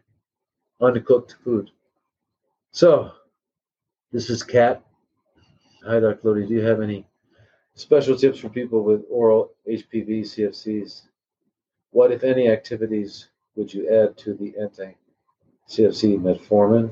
Speaker 2: So this is Kat. Hi, Dr. Lodi. Do you have any special tips for people with oral HPV CFCs? What, if any, activities would you add to the anti-CFC metformin,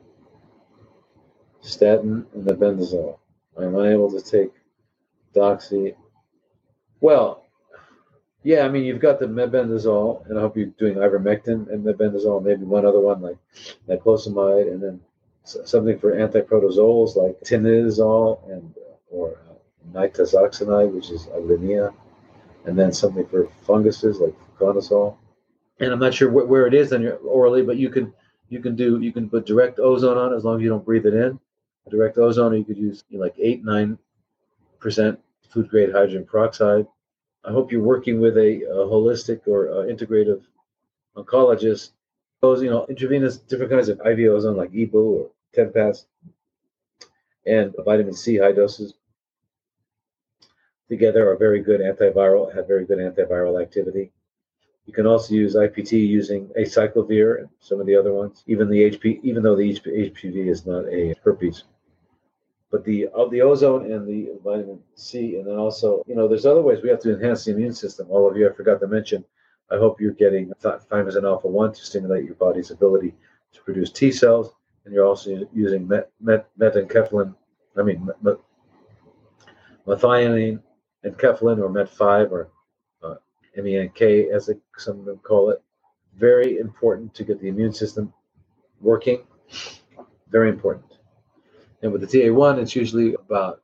Speaker 2: statin, and mebendazole? I'm unable to take doxy. Well, yeah, I mean, you've got the mebendazole, and I hope you're doing ivermectin and mebendazole, and maybe one other one like niclosamide, and then something for antiprotozoals like tinidazole or nitazoxanide, which is Alinea, and then something for funguses like fluconazole. And I'm not sure where it is on your orally, but you can put direct ozone on as long as you don't breathe it in. Direct ozone, or you could use like 8-9% food grade hydrogen peroxide. I hope you're working with a holistic or integrative oncologist. Those intravenous different kinds of IV ozone like Ebu or Tenpas, and vitamin C high doses together are very good antiviral, have very good antiviral activity. You can also use IPT using acyclovir and some of the other ones, even though the HPV is not a herpes. But the ozone and the vitamin C, and then also, there's other ways we have to enhance the immune system. All of you, I forgot to mention, I hope you're getting thymosin alpha-1 to stimulate your body's ability to produce T cells, and you're also using methionine and enkephalin, or MET5, or MENK, as some of them call it. Very important to get the immune system working. Very important. And with the TA1, it's usually about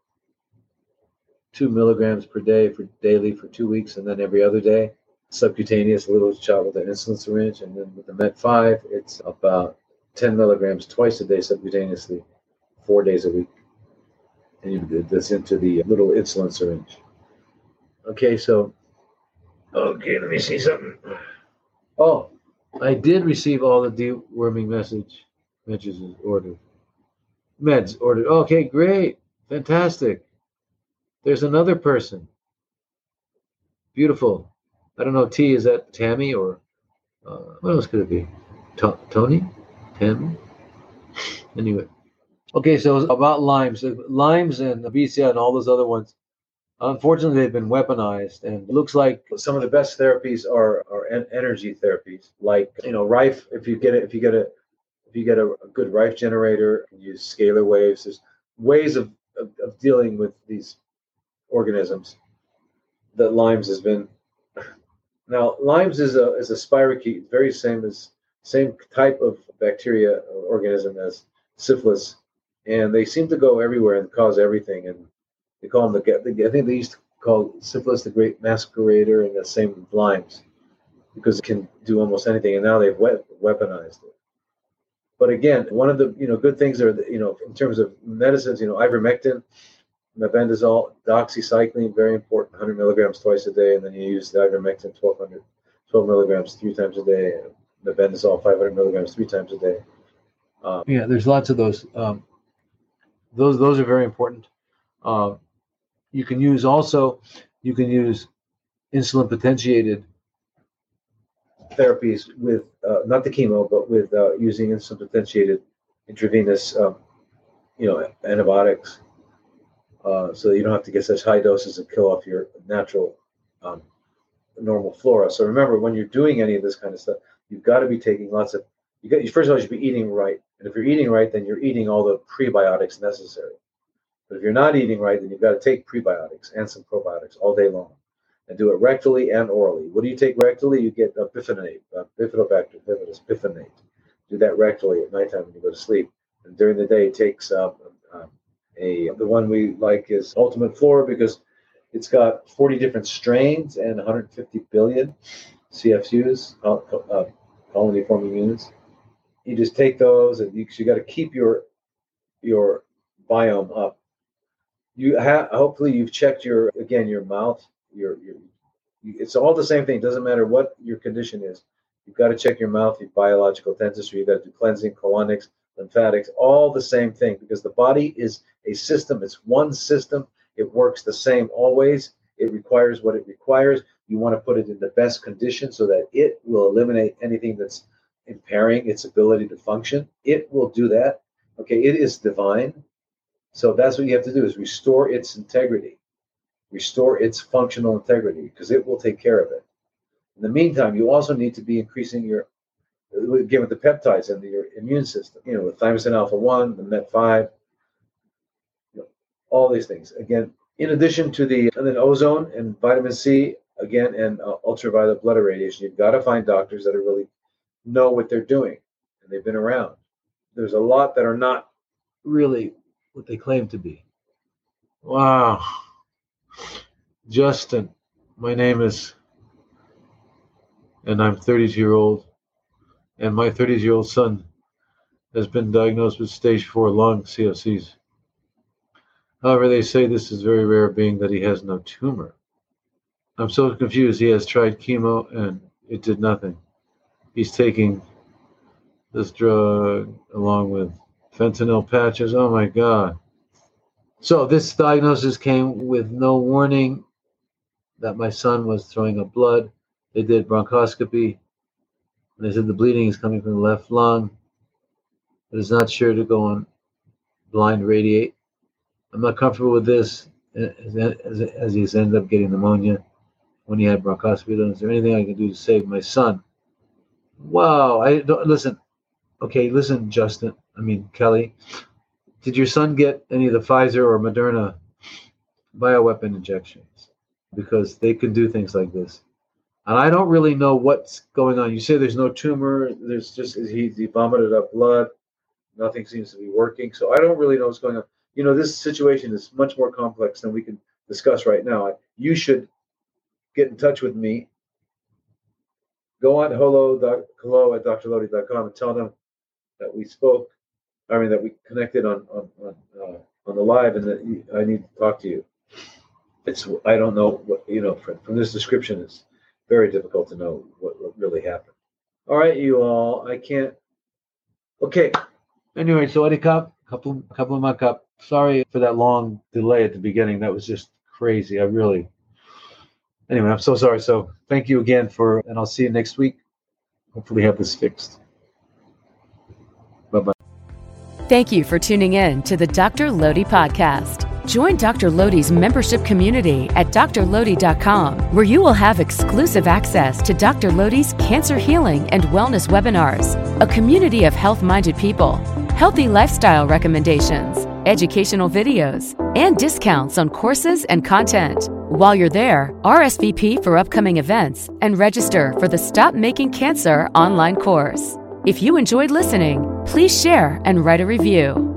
Speaker 2: 2 milligrams per day daily for 2 weeks, and then every other day, subcutaneous, a little shot with an insulin syringe. And then with the MET5, it's about 10 milligrams twice a day subcutaneously, 4 days a week. And you do this into the little insulin syringe. Okay, let me see something. Oh, I did receive all the deworming messages ordered. Meds ordered. Okay, great. Fantastic. There's another person. Beautiful. I don't know, T, is that Tammy or what else could it be? Tony? Tammy? Anyway. Okay, so about Lyme's. Lyme's and the BCI and all those other ones, unfortunately, they've been weaponized, and it looks like some of the best therapies are energy therapies, like Rife. If you get a good Rife generator, and use scalar waves. There's ways of dealing with these organisms that Lyme's has been. Now, Lyme's is a spirochete, very same type of bacteria or organism as syphilis, and they seem to go everywhere and cause everything. And they call them I think they used to call syphilis the great masquerader, and the same with Lyme's, because it can do almost anything. And now they've weaponized it. But again, one of the good things are in terms of medicines, ivermectin, mebendazole, doxycycline, very important, 100 milligrams twice a day, and then you use the ivermectin 12 milligrams 3 times a day, and mebendazole 500 milligrams 3 times a day. There's lots of those. Those are very important. You can use also You can use insulin potentiated therapies with not the chemo, but with using insulin potentiated intravenous, antibiotics, so that you don't have to get such high doses and kill off your natural normal flora. So remember, when you're doing any of this kind of stuff, you've got to be taking lots of. First of all, you should be eating right, and if you're eating right, then you're eating all the prebiotics necessary. But if you're not eating right, then you've got to take prebiotics and some probiotics all day long, and do it rectally and orally. What do you take rectally? You get bifidobacter, bifidus, bifinate. Do that rectally at nighttime when you go to sleep, and during the day, it takes the one we like is Ultimate Flora because it's got 40 different strains and 150 billion CFUs, colony forming units. You just take those, and you got to keep your biome up. Hopefully you've checked your mouth. It's all the same thing. It doesn't matter what your condition is. You've got to check your mouth, your biological dentistry. You've got to do cleansing, colonics, lymphatics, all the same thing, because the body is a system. It's one system. It works the same always. It requires what it requires. You want to put it in the best condition so that it will eliminate anything that's impairing its ability to function. It will do that. Okay, it is divine. So that's what you have to do, is restore its integrity, restore its functional integrity, because it will take care of it. In the meantime, you also need to be increasing given the peptides and your immune system, with thymosin alpha-1, the MET5, all these things. Again, in addition to and then ozone and vitamin C, again, and ultraviolet blood irradiation, you've got to find doctors that really know what they're doing, and they've been around. There's a lot that are not really what they claim to be. Wow. Justin, my name is, and I'm 32-year-old, and my 32-year-old son has been diagnosed with stage 4 lung CFCs. However, they say this is very rare, being that he has no tumor. I'm so confused. He has tried chemo and it did nothing. He's taking this drug along with fentanyl patches. Oh my God. So this diagnosis came with no warning that my son was throwing up blood. They did bronchoscopy, and they said the bleeding is coming from the left lung, but it's not sure to go on blind radiate. I'm not comfortable with this, as he's ended up getting pneumonia when he had bronchoscopy done. Is there anything I can do to save my son? Wow, listen, Justin, Kelly, did your son get any of the Pfizer or Moderna bioweapon injections? Because they can do things like this. And I don't really know what's going on. You say there's no tumor, there's just, he vomited up blood, nothing seems to be working. So I don't really know what's going on. This situation is much more complex than we can discuss right now. You should get in touch with me. Go on hello@drlodi.com and tell them that we spoke. That we connected on the live, and that I need to talk to you. I don't know what, from this description, it's very difficult to know what really happened. All right, you all. I can't. Okay. Anyway, so Adikap, couple of my cup. Sorry for that long delay at the beginning. That was just crazy. Anyway, I'm so sorry. So thank you again and I'll see you next week. Hopefully have this fixed. Bye-bye.
Speaker 1: Thank you for tuning in to the Dr. Lodi podcast. Join Dr. Lodi's membership community at drlodi.com, where you will have exclusive access to Dr. Lodi's cancer healing and wellness webinars, a community of health-minded people, healthy lifestyle recommendations, educational videos, and discounts on courses and content. While you're there, RSVP for upcoming events and register for the Stop Making Cancer online course. If you enjoyed listening, please share and write a review.